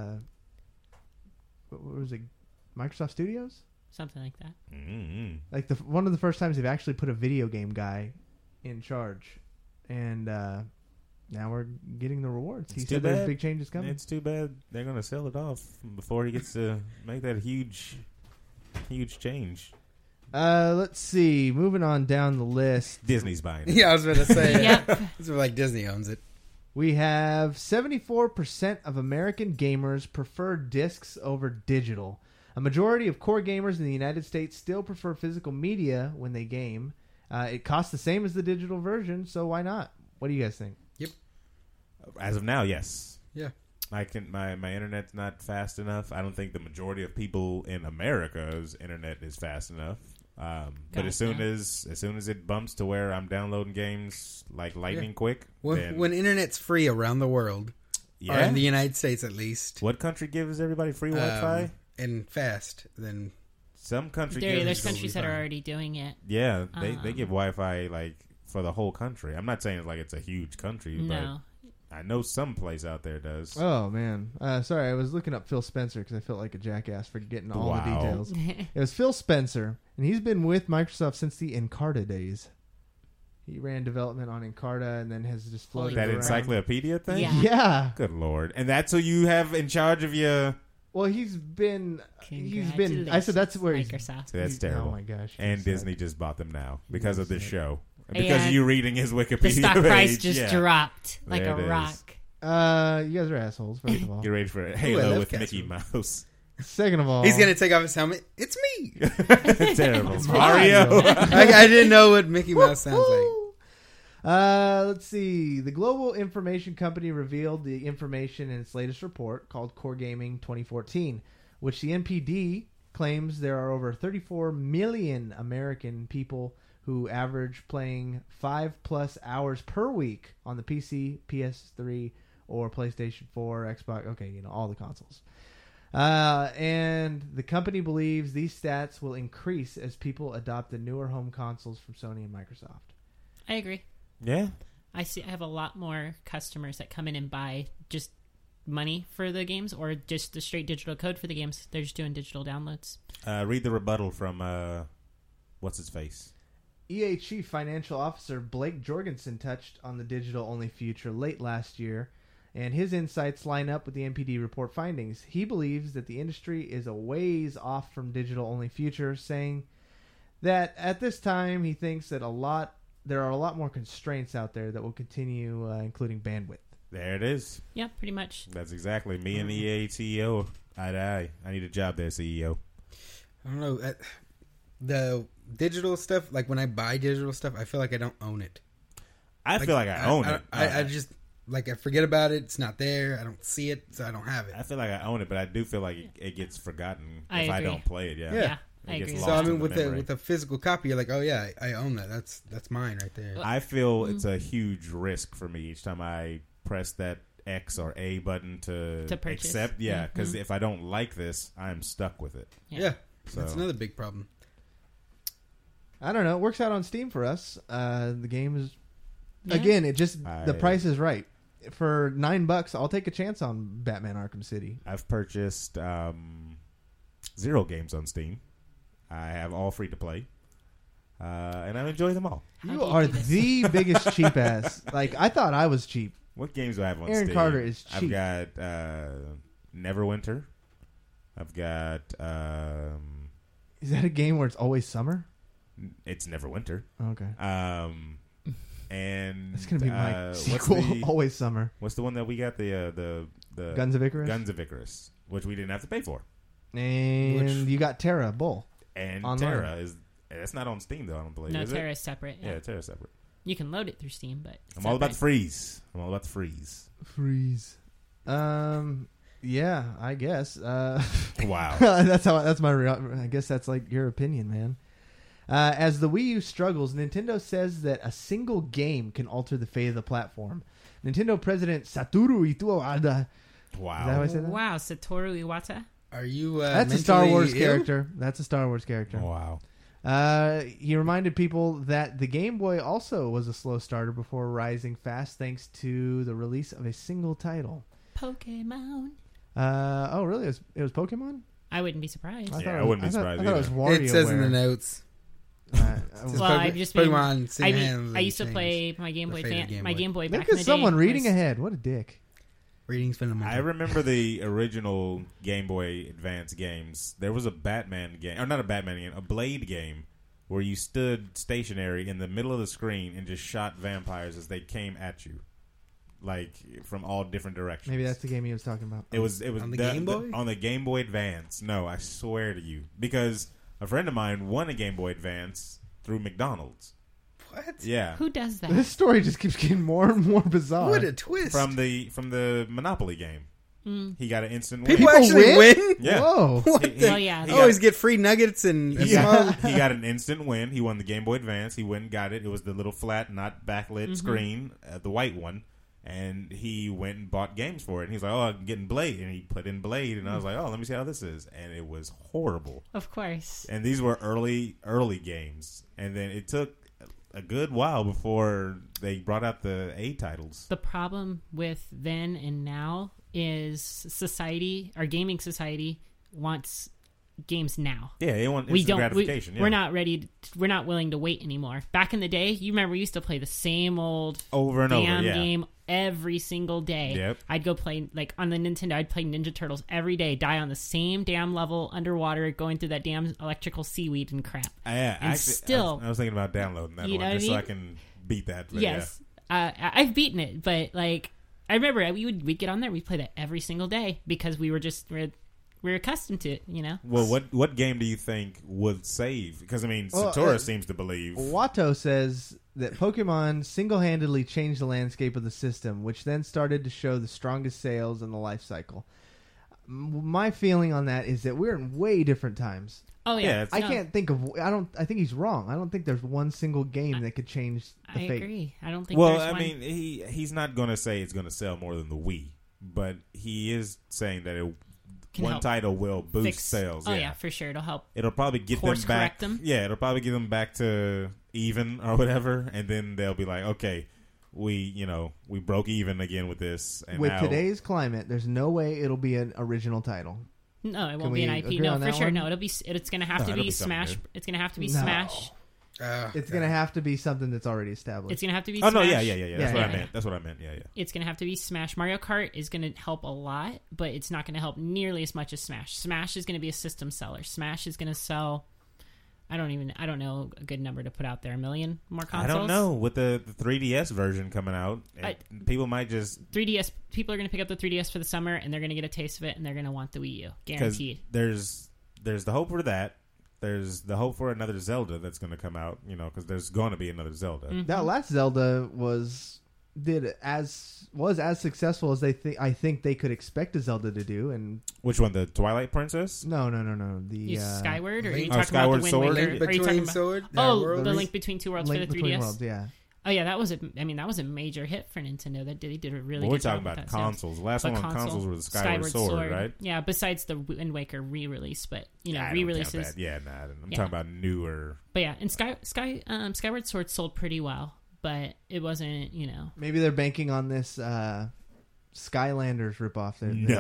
what was it, Microsoft Studios? Something like that. Mm-hmm. Like one of the first times they've actually put a video game guy in charge, and now we're getting the rewards. He It's too said there's bad. big changes coming. It's too bad they're going to sell it off before he gets to make that huge change. Let's see. Moving on down the list, Disney's buying it. Yeah, I was going to say. Yep. It's like Disney owns it. we have 74% of American gamers prefer discs over digital. A majority of core gamers in the United States still prefer physical media when they game. It costs the same as the digital version, so why not? What do you guys think? As of now, yes. Yeah. My internet's not fast enough. I don't think the majority of people in America's internet is fast enough. But as soon as it bumps to where I'm downloading games like lightning quick, then, When internet's free around the world, or in the United States at least, what country gives everybody free Wi-Fi? and fast, then Some country There's gives. countries that are fine. already doing it. Yeah, they give Wi-Fi like for the whole country. I'm not saying like it's a huge country, No. but I know some place out there does. Oh, man. Sorry, I was looking up Phil Spencer because I felt like a jackass for getting all the Wow. details. It was Phil Spencer, and he's been with Microsoft since the Encarta days. He ran development on Encarta and then has just floated That around. encyclopedia thing? Yeah. Yeah. Good Lord. And that's who you have in charge of your... Well, he's been. I said that's where he's. Microsoft. See, that's terrible. Oh my gosh. And he's Disney just bought them now because of this show. And because And of you reading his Wikipedia The stock price page. just Yeah. dropped like There a it is. rock. You guys are assholes. First of all. Get ready for it. I Halo love with Castle. Mickey Mouse. Second of all, he's going to take off his helmet. It's me. Terrible. Mario. Mario. I didn't know what Mickey Mouse sounds like. Let's see. The Global Information Company revealed the information in its latest report called Core Gaming 2014, which the NPD claims there are over 34 million American people who average playing 5+ hours per week on the PC, PS3, or PlayStation 4, Xbox. Okay, all the consoles. And the company believes these stats will increase as people adopt the newer home consoles from Sony and Microsoft. I agree. Yeah. I have a lot more customers that come in and buy just money for the games or just the straight digital code for the games. They're just doing digital downloads. Read the rebuttal from what's his face. EA Chief Financial Officer Blake Jorgensen touched on the digital-only future late last year, and his insights line up with the NPD report findings. He believes that the industry is a ways off from digital-only future, saying that at this time he thinks that there are a lot more constraints out there that will continue, including bandwidth. There it is. Yeah, pretty much. That's exactly me and the EA CEO. Eye to eye. I need a job there, CEO. I don't know. The digital stuff, like when I buy digital stuff, I feel like I don't own it. I feel like I own it. I just, like, I forget about it. It's not there. I don't see it, so I don't have it. I feel like I own it, but I do feel like it gets forgotten I if I agree. don't play it. Yeah. Yeah, It I gets agree. lost So I in mean, the with memory. a physical copy, you're like, oh yeah, I own that. That's mine right there. I feel it's a huge risk for me each time I press that X or A button to purchase. accept. Yeah, because if I don't like this, I'm stuck with it. Yeah, So- that's another big problem. I don't know. It works out on Steam for us. The game is, Yeah. again, the price is right. For $9, I'll take a chance on Batman Arkham City. I've purchased 0 games on Steam. I have all free to play, and I enjoy them all. How You do are do this? the biggest cheap ass. Like, I thought I was cheap. What games do I have on Aaron Steam? Carter is I've cheap. got Neverwinter. I've got Is that a game where it's always summer? it's Neverwinter. Okay. And That's going to be my what's sequel, the- Always Summer. What's the one that we got? The Guns of Icarus? Guns of Icarus, which we didn't have to pay for. And Which- you got Terra Bull. And Online. Terra is that's not on Steam though. I don't believe. No, is Terra it? is separate. Yeah. Yeah, Terra's separate. You can load it through Steam, but it's I'm all about the separate. freeze. I'm all about the freeze. Freeze. Yeah, I guess. Wow. That's my I guess that's like your opinion, man. As the Wii U struggles, Nintendo says that a single game can alter the fate of the platform. Nintendo President Satoru Iwata. Wow. Is that how I say that? Wow, Satoru Iwata. Are you? That's a Star Wars mentally ill? character. That's a Star Wars character. Wow. He reminded people that the Game Boy also was a slow starter before rising fast thanks to the release of a single title. Pokemon. Oh, really? It was Pokemon? I wouldn't be surprised. I Yeah, thought I it was- wouldn't be I thought- surprised I thought it was either. It says in the WarioWare. notes. Well, Well, I've just been. Pokemon I used to play my Game Boy. The fate of Game My Boy. Game Boy back look in at the someone day reading was- ahead. What a dick. Reading's fundamental. I remember the original Game Boy Advance games. There was a Batman game, or not a Batman game, a Blade game, where you stood stationary in the middle of the screen and just shot vampires as they came at you, like from all different directions. Maybe that's the game he was talking about. It was On the Game Boy? on the Game Boy Advance. No, I swear to you, because a friend of mine won a Game Boy Advance through McDonald's. What? Yeah, Who does that? This story just keeps getting more and more bizarre. What a twist! from the Monopoly game. He got an instant People win. actually win? Yeah. Whoa. What He- the- Oh, yeah. he I always got- get free nuggets and He smug. got an instant win. He won the Game Boy Advance. He went and got it. It was the little flat, not backlit screen, the white one. And he went and bought games for it. And he's like, "Oh, I'm getting Blade." And he put in Blade. And I was like, "Oh, let me see how this is." And it was horrible. Of course. And these were early games. And then it took a good while before they brought out the A titles. The problem with then and now is society, our gaming society, wants games now. Yeah, they want We instant don't. gratification. We're not ready. We're not willing to wait anymore. Back in the day, you remember we used to play the same old over and over. damn Yeah. game every single day. Yep. I'd go play like on the Nintendo. I'd play Ninja Turtles every day. Die on the same damn level underwater, going through that damn electrical seaweed and crap. Yeah, And actually, still- I was thinking about downloading that You know one what just I so I mean? can beat that. But Yes, I've beaten it, but like I remember we'd get on there. We'd play that every single day because we're accustomed to it. You know. Well, what game do you think would save? Because I mean, Well, Satora seems to believe. Watto says that Pokemon single-handedly changed the landscape of the system, which then started to show the strongest sales in the life cycle. My feeling on that is that we're in way different times. Oh yeah, Yeah, I can't think of. I think he's wrong. I don't think there's one single game that could change the I fate. agree. I don't think. Well, there's I one. mean, he's not going to say it's going to sell more than the Wii, but he is saying that Can one help title will boost fix sales. Oh yeah, for sure. It'll help. It'll probably get them Course back. correct them. Yeah, it'll probably get them back to even or whatever, and then they'll be like, okay, we broke even again with this. And With now, today's climate, there's no way it'll be an original title. No, it Can won't be an we IP. agree No, on for that sure. one? No, it's going to have to it'll be be something Smash. new. It's going to have to be No. Smash. It's going to have to be something that's already established. It's going to have to be. Oh Smash. no, yeah. That's what Yeah. I meant. That's what I meant. Yeah. It's going to have to be Smash. Mario Kart is going to help a lot, but it's not going to help nearly as much as Smash. Smash is going to be a system seller. Smash is going to sell. I don't know a good number to put out there. 1 million more consoles. I don't know with the 3DS version coming out. People might just 3DS. People are going to pick up the 3DS for the summer, and they're going to get a taste of it, and they're going to want the Wii U, because guaranteed. there's the hope for that. There's the hope for another Zelda that's going to come out. Because there's going to be another Zelda. That last Zelda was as successful as I think they could expect a Zelda to do. And Which one? The Twilight Princess? no. The Skyward, or are you Link- talking Skyward about the Sword? Wind Waker? Link Are you talking Between about Sword. the Link Between Two Worlds Link for the Between 3DS? Worlds, yeah. Oh yeah, that was a major hit for Nintendo. They did a really Well, good we're job talking with about that sales. consoles. Last But one on consoles was the Skyward Sword, right? Yeah, besides the Wind Waker re-release, but I don't count re-releases. that. Yeah, nah, I'm Yeah. talking about newer. But yeah, and Skyward Sword sold pretty well, but it wasn't. Maybe they're banking on this Skylanders ripoff.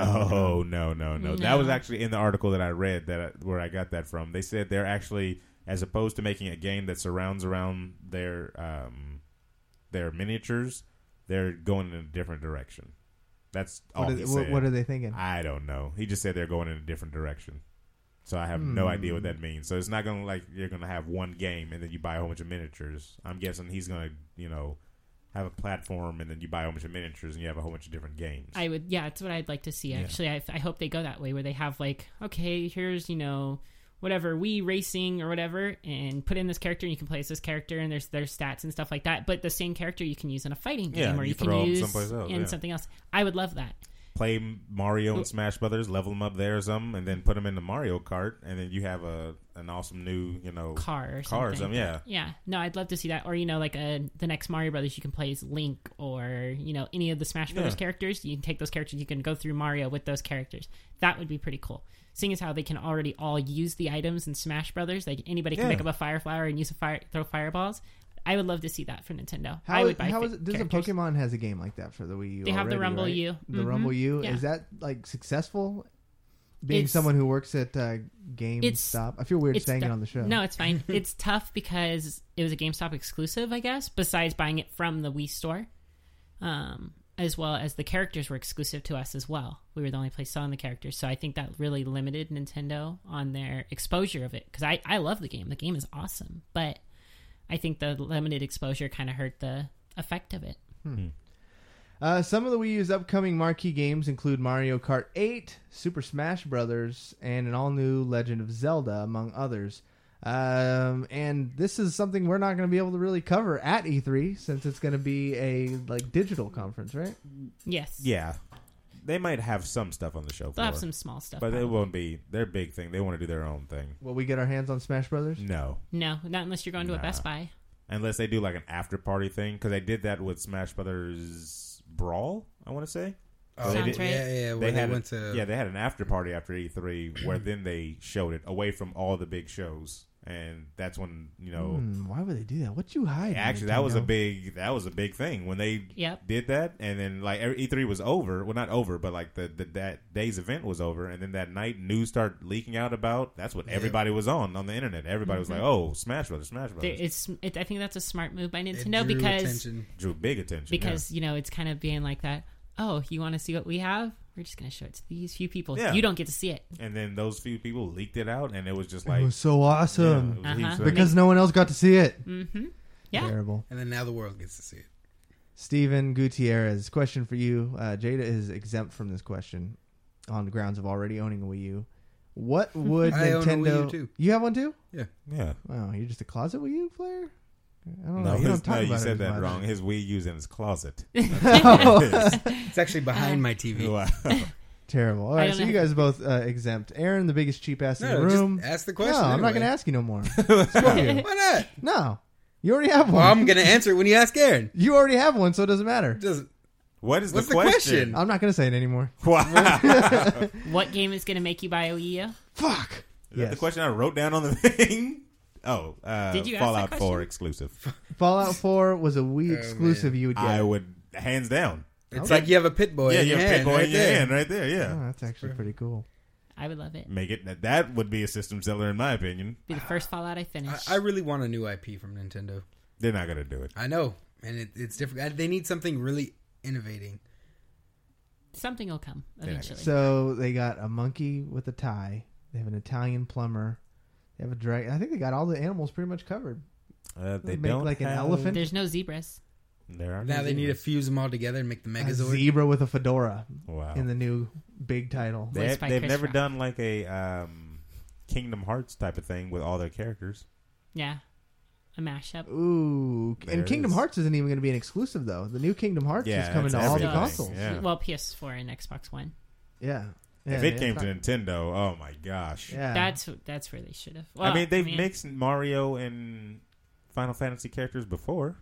No. That was actually in the article that I read where I got that from. They said they're actually, as opposed to making a game that surrounds around their miniatures, they're going in a different direction. That's all he said. What are they thinking? I don't know. He just said they're going in a different direction. So I have no idea what that means. So it's not going to you're going to have one game and then you buy a whole bunch of miniatures. I'm guessing he's going to, have a platform and then you buy a whole bunch of miniatures and you have a whole bunch of different games. That's what I'd like to see. Actually, I hope they go that way where they have okay, here's whatever Wii Racing or whatever, and put in this character and you can play as this character and there's stats and stuff like that. But the same character you can use in a fighting game or you can throw 'em use someplace else, in something else. I would love that. Play Mario and Smash Brothers, level them up there or something, and then put them in the Mario Kart, and then you have an awesome new, Car or car or something. something. Yeah. Yeah. No, I'd love to see that. Or, the next Mario Brothers, you can play as Link or, any of the Smash Brothers characters. You can take those characters, you can go through Mario with those characters. That would be pretty cool. Seeing as how they can already all use the items in Smash Brothers, anybody can pick up a fire flower and throw fireballs. I would love to see that for Nintendo. I would buy There's a Pokemon has a game like that for the Wii U. They have the already, Rumble right? U. The Rumble U. Yeah. Is that successful? Being It's- someone who works at GameStop, I feel weird saying it on the show. No, it's fine. It's tough because it was a GameStop exclusive, I guess, besides buying it from the Wii store. As well as the characters were exclusive to us as well. We were the only place selling the characters. So I think that really limited Nintendo on their exposure of it. Because I love the game. The game is awesome. But I think the limited exposure kind of hurt the effect of it. Some of the Wii U's upcoming marquee games include Mario Kart 8, Super Smash Bros., and an all-new Legend of Zelda, among others. And this is something we're not going to be able to really cover at E3 since it's going to be a digital conference, right? Yes. Yeah. They might have some stuff on the show They'll floor. have some small stuff. But it probably. won't be their big thing. They want to do their own thing. Will we get our hands on Smash Brothers? No. No, not unless you're going to a Nah. Best Buy. Unless they do an after party thing. Because they did that with Smash Brothers Brawl, I want to say. Oh, Sounds did- right. Yeah. Where they went to. Yeah, they had an after party after E3 where then they showed it away from all the big shows. And that's when, Why would they do that? What you hide? actually that was a big thing when they Yep. did that. And then E3 was over. Well, not over, but that day's event was over. And then that night news started leaking out about. That's what everybody was on the internet. Everybody was like, "Oh, Smash Brothers, Smash Brothers." I think that's a smart move by It Nintendo drew because attention. Drew big attention because it's kind of being like that. Oh, you want to see what we have? We're just going to show it to these few people. Yeah. You don't get to see it. And then those few people leaked it out, and it was just It like was so awesome yeah, it was heaps of- because no one else got to see it. Mm-hmm. Yeah. Terrible. And then now the world gets to see it. Steven Gutierrez, question for you. Jada is exempt from this question on the grounds of already owning a Wii U. What would I own a Nintendo? Wii U too. You have one too? Yeah. yeah. Wow, you're just a closet Wii U player? I don't know. No, You don't talk you about it said as that much. wrong. His Wii U's in his closet. It's actually behind my TV. Wow. Terrible. All I right, don't so you know. guys are both exempt. Aaron, the biggest cheap ass in No, the just room. ask the No, question. I'm not going to anyway. ask you no more. Screw you. Why not? No, you already have one. Well, I'm going to answer it when you ask Aaron. You already have one, so it doesn't matter. Just, What is What's the the question? question? I'm not going to say it anymore. Wow. What game is going to make you buy a Wii U? Fuck. Is that the question I wrote down on the thing? Oh, Did you ask that Fallout question? 4 exclusive. Fallout 4 was a Wii Oh, exclusive. man. You would get. I would hands down. it's like you have a pit boy Yeah, in you your have hand. Pit Boy right in your there. hand right there. Yeah, Oh, that's actually pretty cool. I would love it. make it that would be a system seller in my opinion. Be the first Fallout I finish. I really want a new IP from Nintendo. They're not gonna do it. I know, and it's different. They need something really innovating. Something will come eventually. So they got a monkey with a tie. They have an Italian plumber. They have a dragon. I think they got all the animals pretty much covered. They make don't like an have- elephant. There's no zebras. There are Now no they need to zebras. fuse them all together and make the A Megazord. zebra with a fedora Wow. in the new big title. Voiced by They've Chris never Rock. done like a Kingdom Hearts type of thing with all their characters. Yeah. A mashup. Ooh, There and it Kingdom is. Hearts isn't even going to be an exclusive though. The new Kingdom Hearts Yeah, is coming it's to all the everything. consoles. Yeah. Well, PS4 and Xbox One. Yeah. If Yeah, it came yeah. to Nintendo, oh my gosh! Yeah. That's where they should have. Well, I mean, they've mixed Mario and Final Fantasy characters before.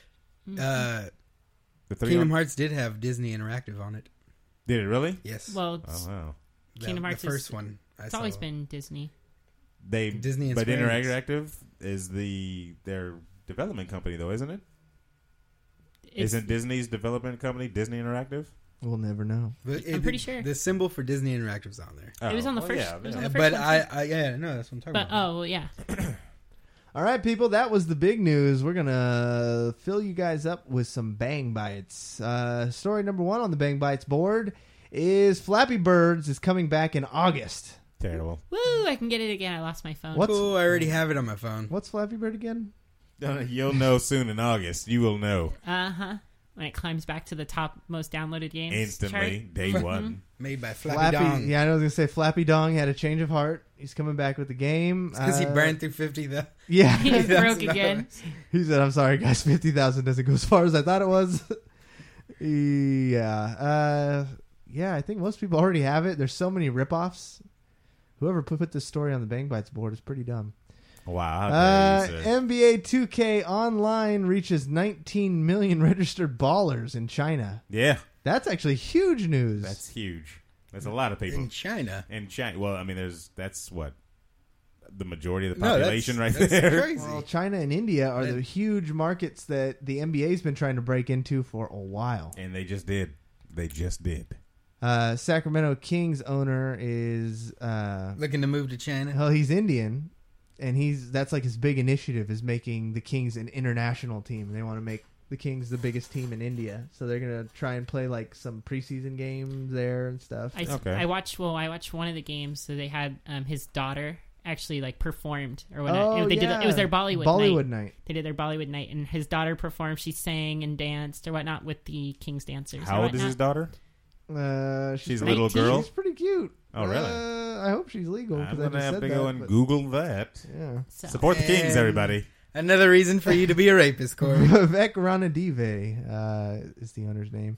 Uh, The three Kingdom on- Hearts did have Disney Interactive on it. Did it really? Yes. Well, Oh wow! Kingdom Hearts the is- first one. it's always been Disney. They Disney and but Square Enix. Interactive is their development company though, isn't it? It's, Isn't Disney's development company Disney Interactive? We'll never know. But I'm pretty sure. the symbol for Disney Interactive's on there. It was on the well, first. yeah, It was yeah. on the first But one, I yeah, no, that's what I'm talking But about. oh well, yeah. All right, people, that was the big news. We're going to fill you guys up with some Bang Bites. Story number 1 on the Bang Bites board is Flappy Birds is coming back in August. Terrible. Woo! I can get it again. I lost my phone. What? Cool, I already have it on my phone. What's Flappy Bird again? You'll know soon in August. You will know Uh huh. When it climbs back to the top most downloaded games instantly, chart. day one. Made by Flappy Dong. Yeah, I was going to say Flappy Dong had a change of heart. He's coming back with the game. Because he burned through 50,000. Yeah. He broke again. He said, I'm sorry, guys, 50,000 doesn't go as far as I thought it was. Yeah. Yeah, I think most people already have it. There's so many ripoffs. Whoever put this story on the Bang Bites board is pretty dumb. Wow. How dare you, sir. NBA 2K Online reaches 19 million registered ballers in China. Yeah, That's actually huge news. that's huge. That's a lot of people. In China. In China, well, I mean, that's what the majority of the No, population that's right there. crazy. Well, China and India are the huge markets that the NBA's been trying to break into for a while. And they just did. They just did. Sacramento Kings owner is Looking to move to China. well, he's Indian, and that's like his big initiative is making the Kings an international team. They want to make the Kings the biggest team in India, so they're gonna try and play like some preseason games there and stuff. Okay. I watched one of the games. So they had his daughter actually like performed or whatnot. Oh, They did yeah. it was their Bollywood night. They did their Bollywood night, and his daughter performed. She sang and danced or whatnot with the King's dancers. How or old is whatnot. his daughter? She's a little 19? girl? She's pretty cute. Oh, really? I hope she's legal. I'm 'cause I going to just have said to that, go and but- Google that. Yeah. So, Support the Kings, And- everybody. Another reason for you to be a rapist, Corey. Vivek Ranadive is the owner's name.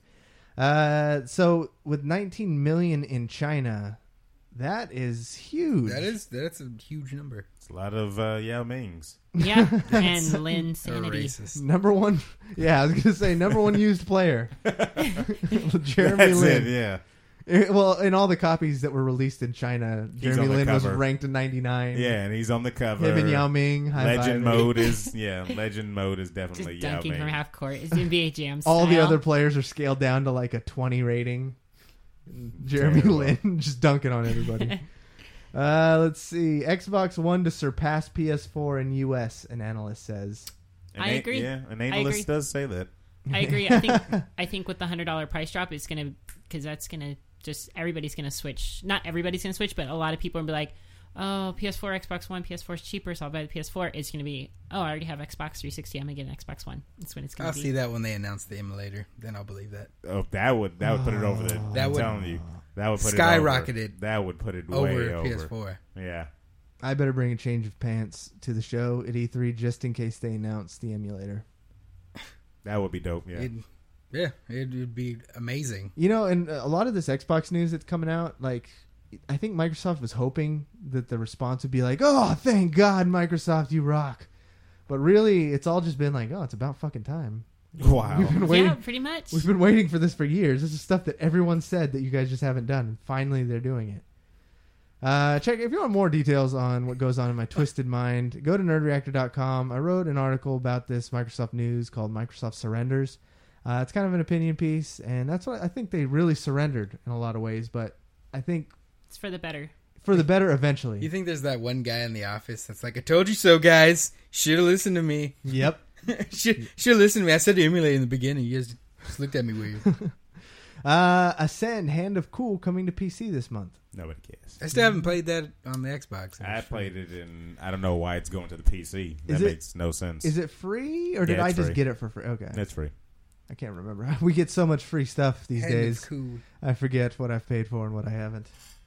So with 19 million in China, that is huge. That's a huge number. It's a lot of Yao Mings. yeah, and Lynn A Sanity. racist. Number one. Yeah, I was gonna say number one used player. Jeremy That's Lin. it, yeah. Well, in all the copies that were released in China, He's Jeremy on the Lin was cover. ranked in 99. Yeah, and he's on the cover. Him and Yao Ming. Legend high-fiving. mode is Legend mode is Just definitely Yao dunking from Ming. half court. It's NBA Jam All the style. other players are scaled down to like a 20 rating. Jeremy Terrible. Lin just dunking on everybody. Let's see. Xbox One to surpass PS4 in US, an analyst says. An I agree. Yeah, an I analyst agree. does say that. I agree. I think with the $100 price drop, it's gonna because that's gonna just everybody's gonna switch. Not everybody's gonna switch, but a lot of people will be like, "Oh, PS4, Xbox One, PS4 is cheaper, so I'll buy the PS4." It's gonna be, "Oh, I already have Xbox 360. I'm gonna get an Xbox One." That's when it's gonna I'll be. see that when they announce the emulator. Then I'll believe that. Oh, that would put it over the. That I'm would- telling you, that would put Skyrocketed it over. That would put it Over way over. PS4. Yeah, I better bring a change of pants to the show at E3 just in case they announce the emulator. that would be dope. Yeah, It- Yeah, it would be amazing. You know, and a lot of this Xbox news that's coming out, like, I think Microsoft was hoping that the response would be like, oh, thank God, Microsoft, you rock. But really, it's all just been like, oh, it's about fucking time. Wow. We've been waiting. Yeah, pretty much. We've been waiting for this for years. This is stuff that everyone said that you guys just haven't done. And finally, they're doing it. Check if you want more details on what goes on in my twisted mind. Go to nerdreactor.com. I wrote an article about this Microsoft news called Microsoft Surrenders. It's kind of an opinion piece, and that's what I think they really surrendered in a lot of ways. But I think It's for the better. for the better eventually. You think there's that one guy in the office that's like, I told you so, guys. Should have listened to me. Yep. Should have listened to me. I said to emulate in the beginning. You guys just looked at me weird. Ascend Hand of Cool coming to PC this month. Nobody cares. I still haven't played that on the Xbox. I played it, and I don't know why it's going to the PC. That makes no sense. Is it free, or did Yeah, I it's just free. get it for free? Okay. It's free. I can't remember. We get so much free stuff these Hand of days. Cool. I forget what I've paid for and what I haven't.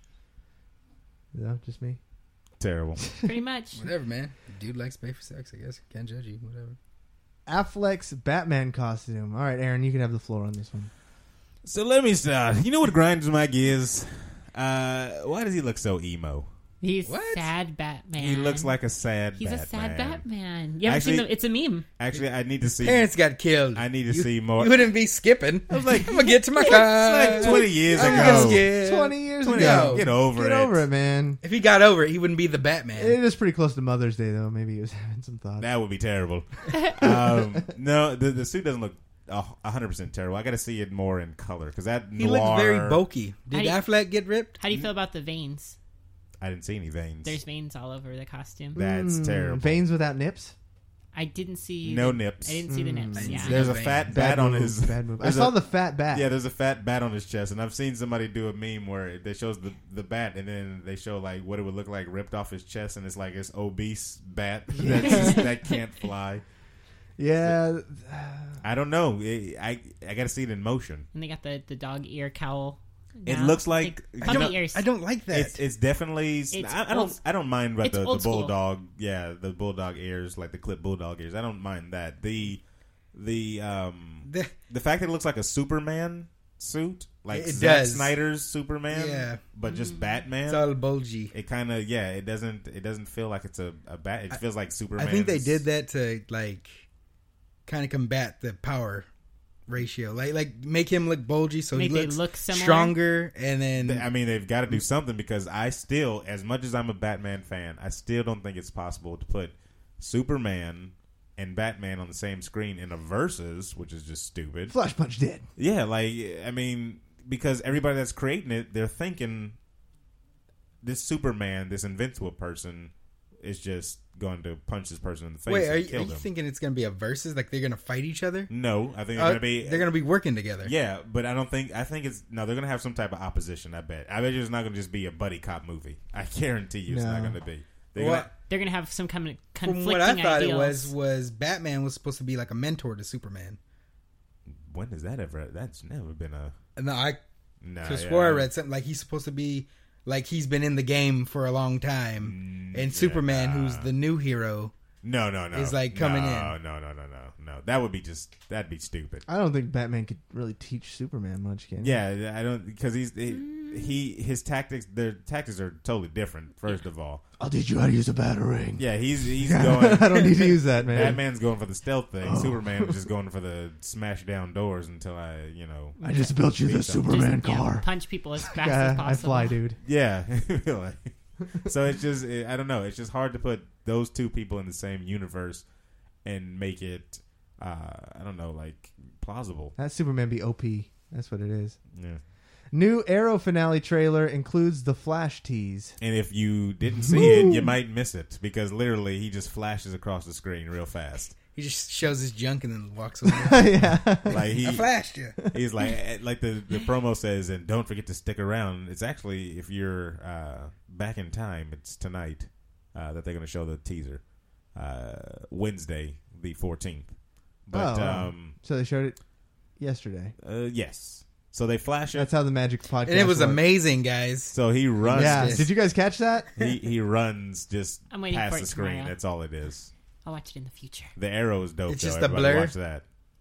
Is that just me? Terrible. Pretty much. Whatever, man. Dude likes to pay for sex, I guess. Can't judge you. Whatever. Affleck's Batman costume. All right, Aaron, you can have the floor on this one. So let me start. You know what grinds my gears? Why does he look so emo? He's What? sad Batman. He looks like a sad He's Batman. a sad Batman. You haven't seen Actually- the, it's a meme. Actually, I need to see. Parents got killed. I need to see more. You wouldn't be skipping. I was like, I'm going to get to my car. It's like 20 years I'm ago. gonna skip. 20 years 20 ago. Get over Get it. over it, man. If he got over it, he wouldn't be the Batman. It is pretty close to Mother's Day, though. Maybe he was having some thoughts. That would be terrible. No, the suit doesn't look 100% terrible. I got to see it more in color because that He noir. looks very bulky. Did I- Affleck get ripped? How do you feel about the veins? I didn't see any veins. There's veins all over the costume. That's terrible. Veins without nips? I didn't see No the- nips. I didn't see the nips. I didn't Yeah. see There's a veins. fat Bad bat on move, his. bad move. I there's saw a- the fat bat. Yeah, there's a fat bat on his chest, and I've seen somebody do a meme where they shows the bat, and then they show like what it would look like ripped off his chest, and it's like this obese bat that can't fly. Yeah. I don't know. I got to see it in motion. And they got the dog ear cowl. It now. looks like- puppy I ears. I don't like that. It's definitely. old- I don't mind about it's the old school. bulldog. Yeah, the bulldog ears, like the clip bulldog ears. I don't mind that. The fact that it looks like a Superman suit, like It Zack does. Snyder's Superman, Yeah. but just Batman. It's all bulgy. It kind of it doesn't feel like it's a bat. It feels like Superman. I think they did that to like kind of combat the power ratio, like make him look bulgy so Make he it looks look similar? stronger, and then I mean, they've got to do something because I still, as much as I'm a Batman fan, I still don't think it's possible to put Superman and Batman on the same screen in a versus, which is just stupid. Flash Punch dead. Yeah, like, I mean, because everybody that's creating it, they're thinking this Superman, this invincible person, is just going to punch this person in the face wait, and are kill you them. thinking it's gonna be a versus? Like they're gonna fight each other? No, I think they're going to be... they're gonna be working together. Yeah, but I think it's... No, they're going to have some type of opposition, I bet. I bet it's not going to just be a buddy cop movie. I guarantee you it's not No. going to be. They're Well, gonna, They're gonna have some kind of from conflicting what I thought ideals. it was Batman was supposed to be like a mentor to Superman. when has that ever... That's never been a... And I No, could swear I read something like he's supposed to be like he's been in the game for a long time, and Superman, who's the new hero, No. is, like, coming in. No. That would be just... That'd be stupid. I don't think Batman could really teach Superman much, can he? Yeah, I don't... Because his tactics... Their tactics are totally different, first of all. I'll teach you how to use a batarang. Yeah, he's going... I don't need to use that, man. Batman's going for the stealth thing. Superman is just going for the smash down doors until I just built you the Just, Superman yeah, car. punch people as fast Yeah, as I possible. fly, dude. Yeah. Like, so it's just, I don't know. It's just hard to put those two people in the same universe and make it, I don't know, like plausible. That Superman be OP. That's what it is. Yeah. New Arrow finale trailer includes the Flash tease. And if you didn't see it, you might miss it because literally he just flashes across the screen real fast. he just shows his junk and then walks away. Yeah. Like I flashed you. he's like the promo says, and don't forget to stick around. It's actually, if you're back in time, it's tonight that they're going to show the teaser. Wednesday, the 14th. But wow. So they showed it yesterday. yes. So they flash it. That's how the Magic podcast And it was works. amazing, guys. So he runs. Yeah. this. Did you guys catch that? He runs just I'm waiting past for the it screen. tomorrow. That's all it is. I'll watch it in the future. The arrow is dope. It's though. just a Everybody blur? Watch that.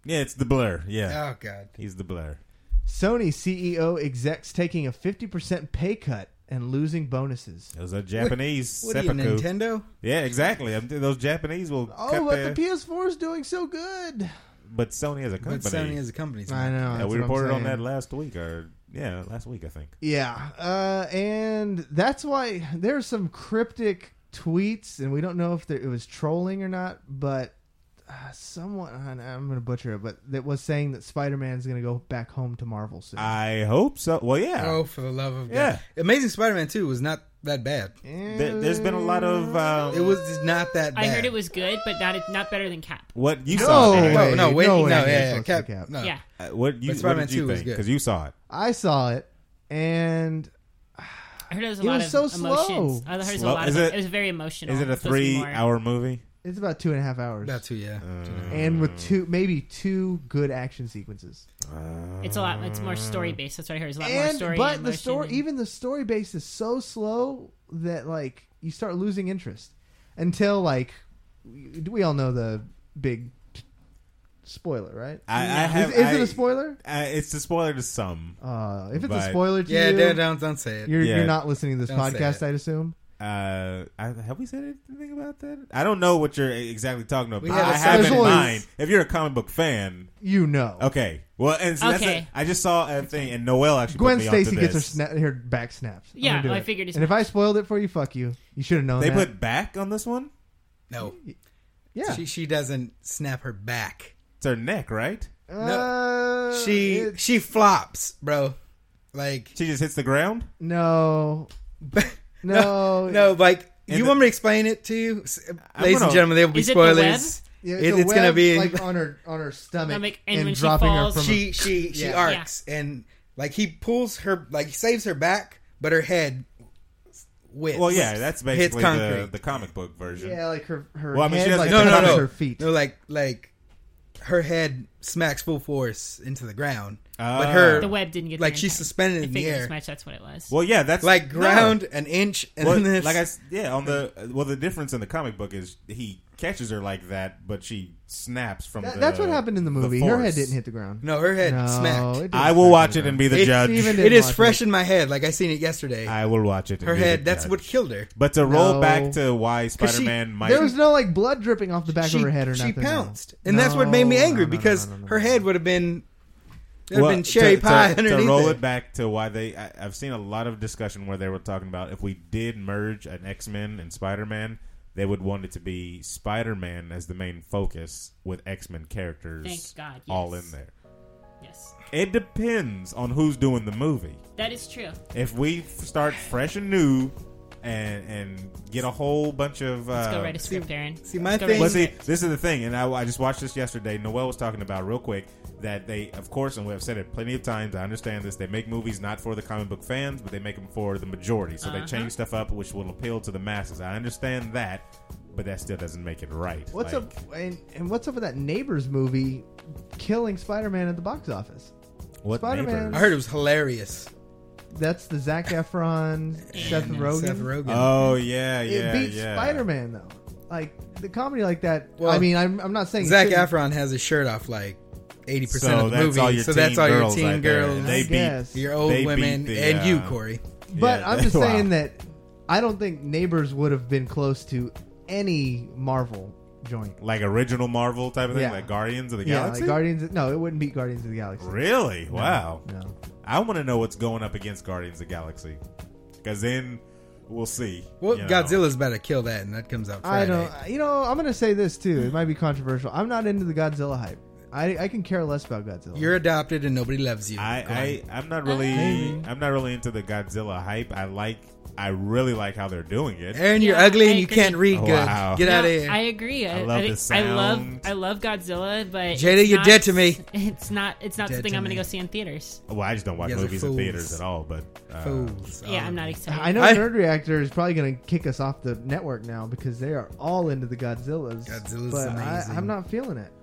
Yeah, it's the Blur. Yeah, Oh God. he's the Blur. Sony CEO execs taking a 50% pay cut and losing bonuses. Those are Japanese What are you, seppuku. Nintendo? Yeah, exactly. Those Japanese will Oh, cut but their... the PS4 is doing so good. But Sony as a company. But Sony as a company. I know. Yeah, that's we what I'm reported on saying. that last week, last week I think. Yeah, and that's why there's some cryptic tweets, and we don't know if it was trolling or not, but someone, I'm going to butcher it, but that was saying that Spider-Man's going to go back home to Marvel soon. I hope so. Well, yeah. Oh, for the love of God. Yeah. Amazing Spider-Man 2 was not that bad. There's been a lot of... It was not that bad. I heard it was good, but not better than Cap. what you No saw. way. Aaron. No, wait, No no, way. yeah, It's yeah, supposed to Cap, be Cap. no. Yeah. What But Spider-Man did you 2 was think? good. Because you saw it. I saw it, and I heard it was a It lot was of so emotions. slow. I heard it was Slow? a lot Is of. it- It was very emotional. Is it a It's supposed to be more- 3-hour movie? it's about 2.5 hours. That too, yeah. And with maybe two good action sequences. It's a lot. It's more story based. That's what I heard. It's a lot more And story. but and the emotion story, and- even the story base is so slow that like you start losing interest until like we all know the big spoiler, right? I have. Is it a spoiler? It's a spoiler to some. If it's a But- spoiler to Yeah, you, don't say it. you're Yeah. not listening to this Don't say podcast, it. I'd assume. Have we said anything about that? I don't know what you're exactly talking about. We But have I a have in special- mind. If you're a comic book fan, You know. okay. Well, and so that's Okay. it. I just saw a thing, and Noelle actually Gwen put me Stacy onto gets this. her back snapped. I'm Yeah, gonna do I it. figured as And if I spoiled it for you, fuck you. You should have known They that. put back on this one. No. yeah. She doesn't snap her back. It's her neck, right? She flops, bro. Like She just hits the ground. no. No. like And you the- want me to explain it to you, I'm ladies and gonna- gentlemen? There will be Is it the web? spoilers. Yeah, It's gonna be like on her stomach and and, when she dropping falls, her from She Yeah. arcs and like he pulls her, like he saves her back, but her head whips. Well, yeah, that's hits basically concrete. the comic book version. yeah, like her Well, I mean, head she doesn't like hit the covers comic- her feet. No, like her head smacks full force into the ground, Ah. but her the web didn't get like there in she's time. suspended I in the figured air, as much. That's what it was. Well, yeah, that's like no. ground an inch, and Well, then like on the difference in the comic book is he catches her like that, but she snaps from. That's what happened in the movie. Her head force. didn't hit the ground. no, her head No, smacked. it didn't I will smack watch the it and ground. be the It- judge. Steven It didn't is watch fresh in my head, like I seen it yesterday. I will watch it. And Her be the head, that's judge. what killed her. But to roll No. back to why 'Cause she- Spider-Man might. There was no like blood dripping off the back of her head or she nothing. no. pounced, and that's what made me angry No, because no. her head would have been there Well, been cherry pie to underneath roll it. it back to why I've seen a lot of discussion where they were talking about if we did merge an X-Men and Spider-Man, they would want it to be Spider-Man as the main focus with X-Men characters Thank God, all yes. in there. Yes, It depends on who's doing the movie. that is true. If we start fresh and new and get a whole bunch of Let's go write a script, Aaron. see, my Let's go thing- write a But see, script. this is the thing, and I just watched this yesterday. Noelle was talking about real quick that they, of course, and we have said it plenty of times. I understand this. They make movies not for the comic book fans, but they make them for the majority. So they change stuff up, which will appeal to the masses. I understand that, but that still doesn't make it right. What's Like, up? And what's up with that Neighbors movie killing Spider-Man at the box office? What Spider-Man. neighbors? I heard it was hilarious. That's the Zac Efron, Seth Rogen. Seth Rogen. Oh yeah, It yeah, beats yeah. Spider-Man though. Like the comedy like that. Well, I mean, I'm not saying Zac it shouldn't- Efron has his shirt off like 80% So of the that's movie. all your So teen that's all your girls teen right there. girls, They I beat- guess. your old they beat women, the, and you, Corey. But Yeah, I'm just wow. saying that I don't think Neighbors would have been close to any Marvel joint. Like original Marvel type of thing, Yeah. like Guardians of the Yeah, Galaxy. like Guardians. No, it wouldn't beat Guardians of the Galaxy. Really? Wow. No. I want to know what's going up against Guardians of the Galaxy, because then we'll see. Well, you know. Godzilla's about to kill that, and that comes out I Friday. don't. You know, I'm going to say this too. It might be controversial. I'm not into the Godzilla hype. I can care less about Godzilla. You're adopted, and nobody loves you. I'm not really Maybe. I'm not really into the Godzilla hype. I really like how they're doing it. Aaron, you're Yeah, ugly I and you agree. can't read good. Wow. Get No, out of here. I agree. I love the I sound. love Godzilla, but Jada, it's you're not- dead to me. It's not Dead something to I'm going to me. go see in theaters. Well, I just don't watch You guys are movies in fools. theaters at all. But Fools. Yeah, I'm not excited. I know I- Nerd Reactor is probably going to kick us off the network now because they are all into the Godzillas. Godzilla's but amazing. I'm not feeling it.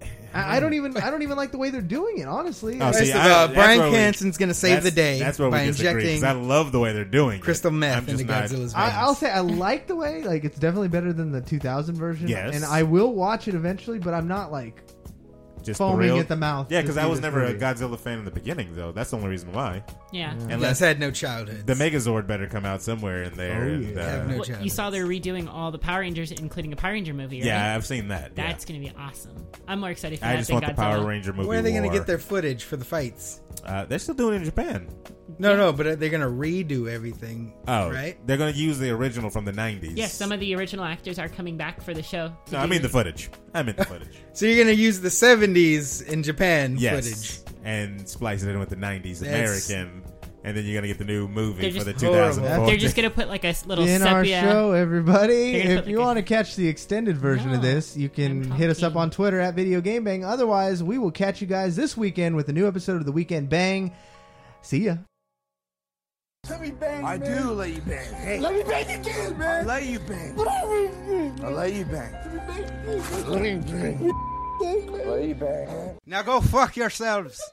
I don't even like the way they're doing it. Honestly, Oh, I- see, First of I- all, that's Bryan where we- Cranston's going to save the day That's where by we disagree. 'Cause injecting I love the way they're doing it. crystal I'm meth just into not- Godzilla's veins. I'll say I like the way. Like it's definitely better than the 2000 version. Yes. and I will watch it eventually. But I'm not like just foaming thrilled. at the mouth. Yeah, to because see I was this never a movie. Godzilla fan in the beginning, though. That's the only reason why. Yeah. You And guys had no childhood. the Megazord better come out somewhere in there. Oh, and, yeah. Have no Well, childhood. you saw they're redoing all the Power Rangers, including a Power Ranger movie, right? yeah, I've seen that. yeah. That's going to be awesome. I'm more excited for I that just than want the Godzilla. Power Ranger movie. Where are they going to war. get their footage for the fights? They're still doing it in Japan. No, but they're going to redo everything, Oh, right? They're going to use the original from the 90s. Yes, some of the original actors are coming back for the show. to No, I do mean the footage. I meant the footage. So you're going to use the 70s in Japan Yes. footage. And splice it in with the 90s That's- American. And then you're going to get the new movie They're for the just horrible. 2004. They're just going to put like a little In our sepia. show, everybody. They're gonna If put you like a- want to catch the extended version of No, this, you can I'm hit us up talking. on Twitter at Video Game Bang. Otherwise, we will catch you guys this weekend with a new episode of the Weekend Bang. See ya. I do let you bang. Hey. Let me bang again, man. I let you bang. I let you bang. Let you bang. Let you bang. Now go fuck yourselves.